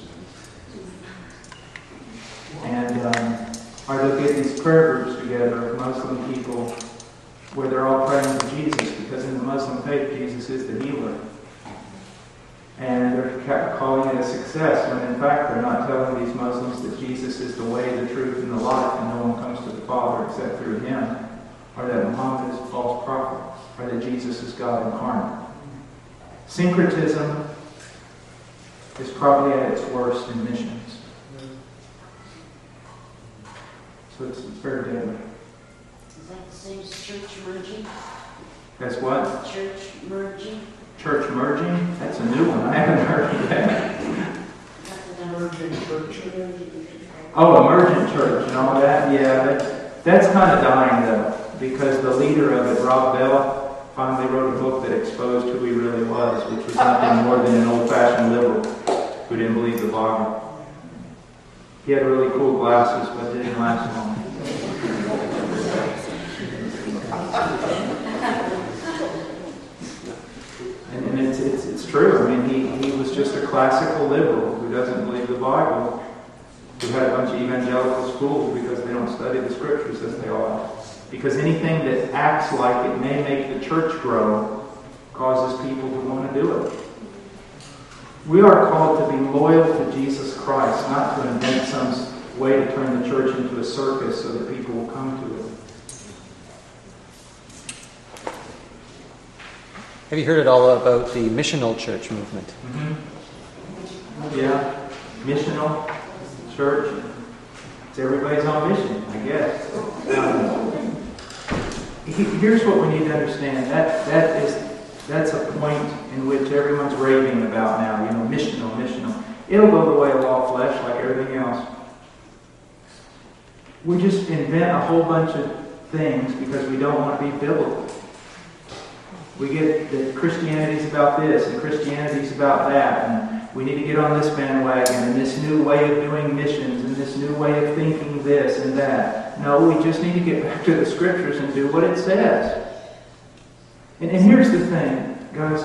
And um, or they'll get these prayer groups together of Muslim people where they're all praying to Jesus, because in the Muslim faith, Jesus is the healer. And they're calling it a success, when in fact they're not telling these Muslims that Jesus is the way, the truth, and the life, and no one comes to the Father except through Him, or that Muhammad is a false prophet, or that Jesus is God incarnate. Syncretism is probably at its worst in missions. So it's, it's very deadly. Is that the same as church merging? That's what? Church merging? Church merging? That's a new one. I haven't heard of that. Emerging church. Oh, emergent church and all that? Yeah, that, that's kind of dying though, because the leader of it, Rob Bell, finally wrote a book that exposed who he really was, which was nothing more than an old-fashioned liberal who didn't believe the Bible. He had really cool glasses, but didn't last long. And, and it's, it's, it's true. I mean, he, he was just a classical liberal who doesn't believe the Bible, who had a bunch of evangelical schools because they don't study the Scriptures as they ought. Because anything that acts like it may make the church grow causes people to want to do it. We are called to be loyal to Jesus Christ, not to invent some way to turn the church into a circus so that people will come to it. Have you heard at all about the missional church movement? Mm-hmm. Yeah, missional church. It's everybody's on mission, I guess. Um, here's what we need to understand. That that is that's a point in which everyone's raving about now. You know, missional, missional. It'll go the way of all flesh, like everything else. We just invent a whole bunch of things because we don't want to be biblical. We get that Christianity's about this and Christianity's about that, and we need to get on this bandwagon and this new way of doing missions and this new way of thinking this and that. No, we just need to get back to the Scriptures and do what it says. And, and here's the thing, guys.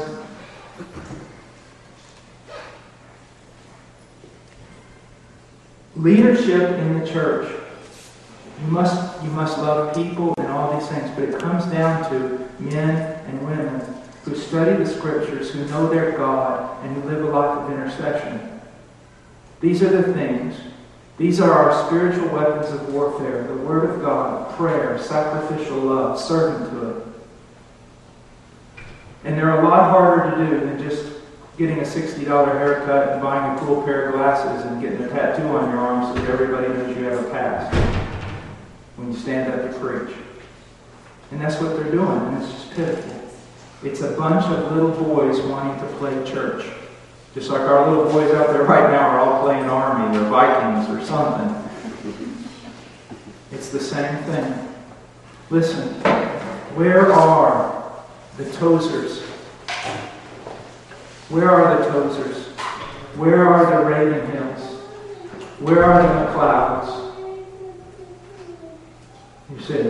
Leadership in the church. You must, you must love people and all these things, but it comes down to men and women who study the Scriptures, who know their God, and who live a life of intercession. These are the things. These are our spiritual weapons of warfare. The Word of God, prayer, sacrificial love, serving to it. And they're a lot harder to do than just getting a sixty dollars haircut and buying a cool pair of glasses and getting a tattoo on your arm so that everybody knows you have a past when you stand up to preach. And that's what they're doing, and it's just pitiful. It's a bunch of little boys wanting to play church. Just like our little boys out there right now are all playing Army or Vikings or something. It's the same thing. Listen, where are the Tozers? Where are the Tozers? Where are the Raven Hills? Where are the McLeods? You see.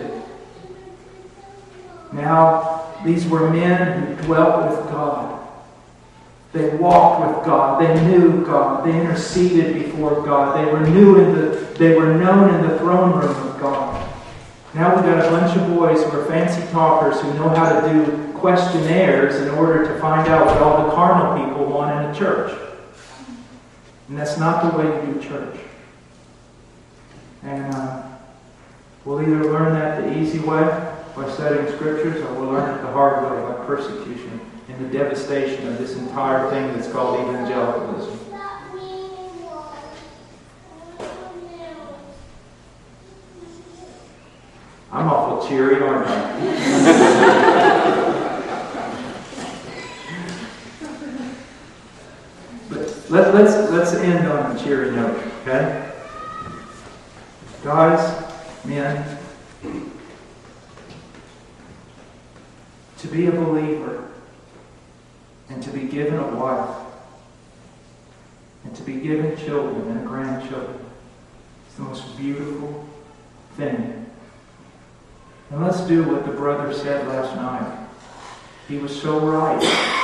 Now, these were men who dwelt with God. They walked with God. They knew God. They interceded before God. They were new in the. They were known in the throne room of God. Now we've got a bunch of boys who are fancy talkers who know how to do questionnaires in order to find out what all the carnal people want in a church. And that's not the way you do church. And uh, we'll either learn that the easy way by studying Scriptures, or we'll learn it the hard way by persecution and the devastation of this entire thing that's called evangelicalism. I'm awful cheery, aren't I? But let, let's let's end on a cheery note, okay? Guys, men, to be a believer and to be given a wife and to be given children and grandchildren is the most beautiful thing. And let's do what the brother said last night. He was so right.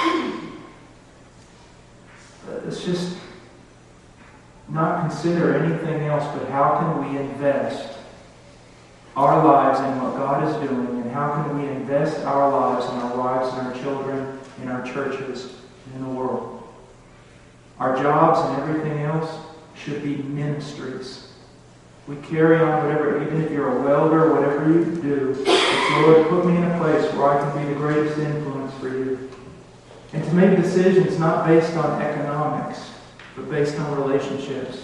Let's just not consider anything else but how can we invest our lives in what God is doing, and how can we invest our lives in our wives and our children, in our churches, and in the world. Our jobs and everything else should be ministries. We carry on whatever, even if you're a welder, whatever you do, it's, Lord, put me in a place where I can be the greatest influence for you. And to make decisions not based on economics, but based on relationships.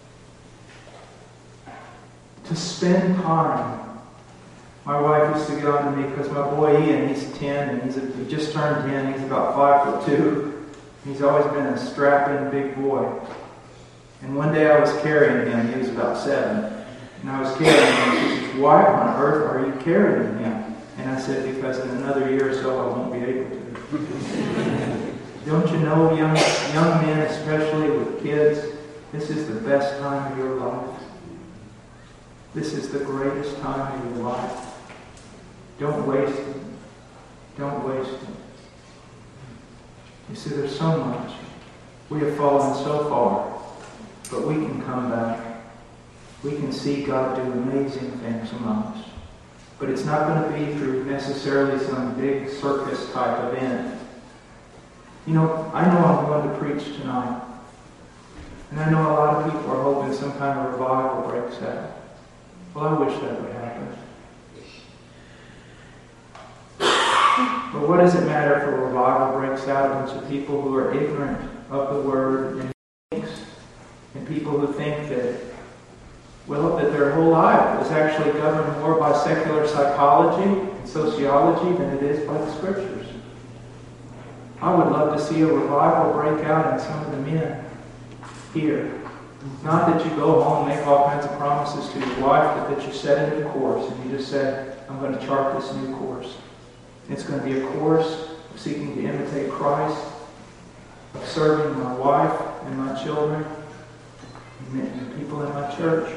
To spend time. My wife used to get on to me because my boy Ian, he's ten, and he's a, he just turned ten. He's about five foot two. He's always been a strapping big boy. And one day I was carrying him. He was about seven. And I was carrying him. She says, "Why on earth are you carrying him?" And I said, "Because in another year or so I won't be able to." Don't you know, young, young men, especially with kids, this is the best time of your life. This is the greatest time of your life. Don't waste it. Don't waste it. You see, there's so much. We have fallen so far, but we can come back. We can see God do amazing things among us. But it's not going to be through necessarily some big circus type event. You know, I know I'm going to preach tonight. And I know a lot of people are hoping some kind of revival breaks out. Well, I wish that would happen. But what does it matter if a revival breaks out? A bunch of people who are ignorant of the Word and things, and people who think that, well, that their whole life is actually governed more by secular psychology and sociology than it is by the Scriptures. I would love to see a revival break out in some of the men here. Not that you go home and make all kinds of promises to your wife, but that you set a new course and you just say, "I'm going to chart this new course." It's going to be a course of seeking to imitate Christ, of serving my wife and my children, and the people in my church,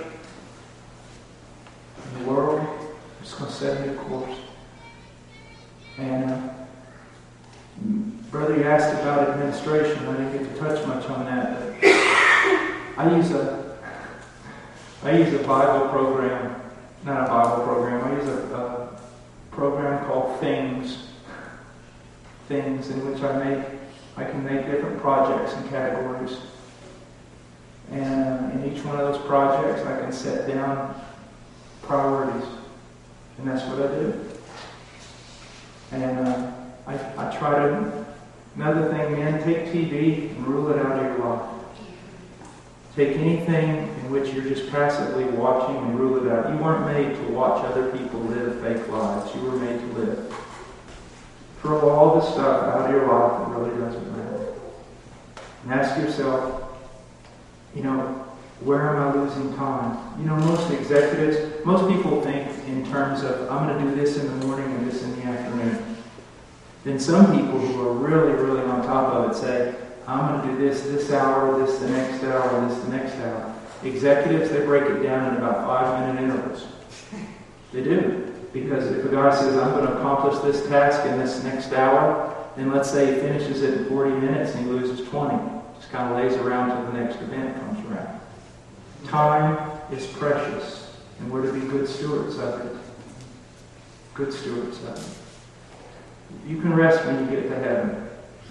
in the world. I'm just going to set a new course. And uh, Brother, you asked about administration. I didn't get to touch much on that, but I use a I use a Bible program, not a Bible program. I use a, a program called Things. Things in which I make I can make different projects and categories, and uh, in each one of those projects, I can set down priorities, and that's what I do. And uh, I, I try to. Another thing, men, take T V and rule it out of your life. Take anything in which you're just passively watching and rule it out. You weren't made to watch other people live fake lives. You were made to live. Throw all the stuff out of your life that really doesn't matter. And ask yourself, you know, where am I losing time? You know, most executives, most people think in terms of, I'm going to do this in the morning and this in the afternoon. Then some people who are really, really on top of it say, I'm going to do this this hour, this the next hour, this the next hour. Executives, they break it down in about five-minute intervals. They do. Because if a guy says, I'm going to accomplish this task in this next hour, then let's say he finishes it in forty minutes and he loses twenty. Just kind of lays around till the next event comes around. Time is precious, and we're to be good stewards of it. Good stewards of it. You can rest when you get to heaven.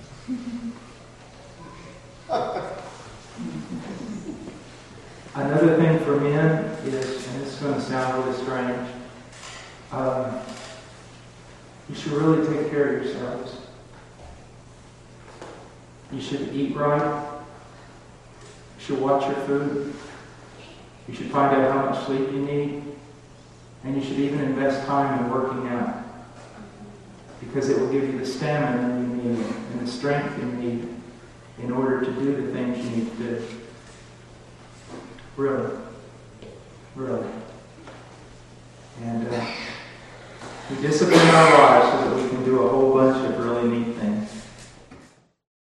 Another thing for men is, and this is going to sound really strange, um, you should really take care of yourselves. You should eat right. You should watch your food. You should find out how much sleep you need. And you should even invest time in working out. Because it will give you the stamina you need and the strength you need in order to do the things you need to do. Really. Really. And uh, we discipline our lives so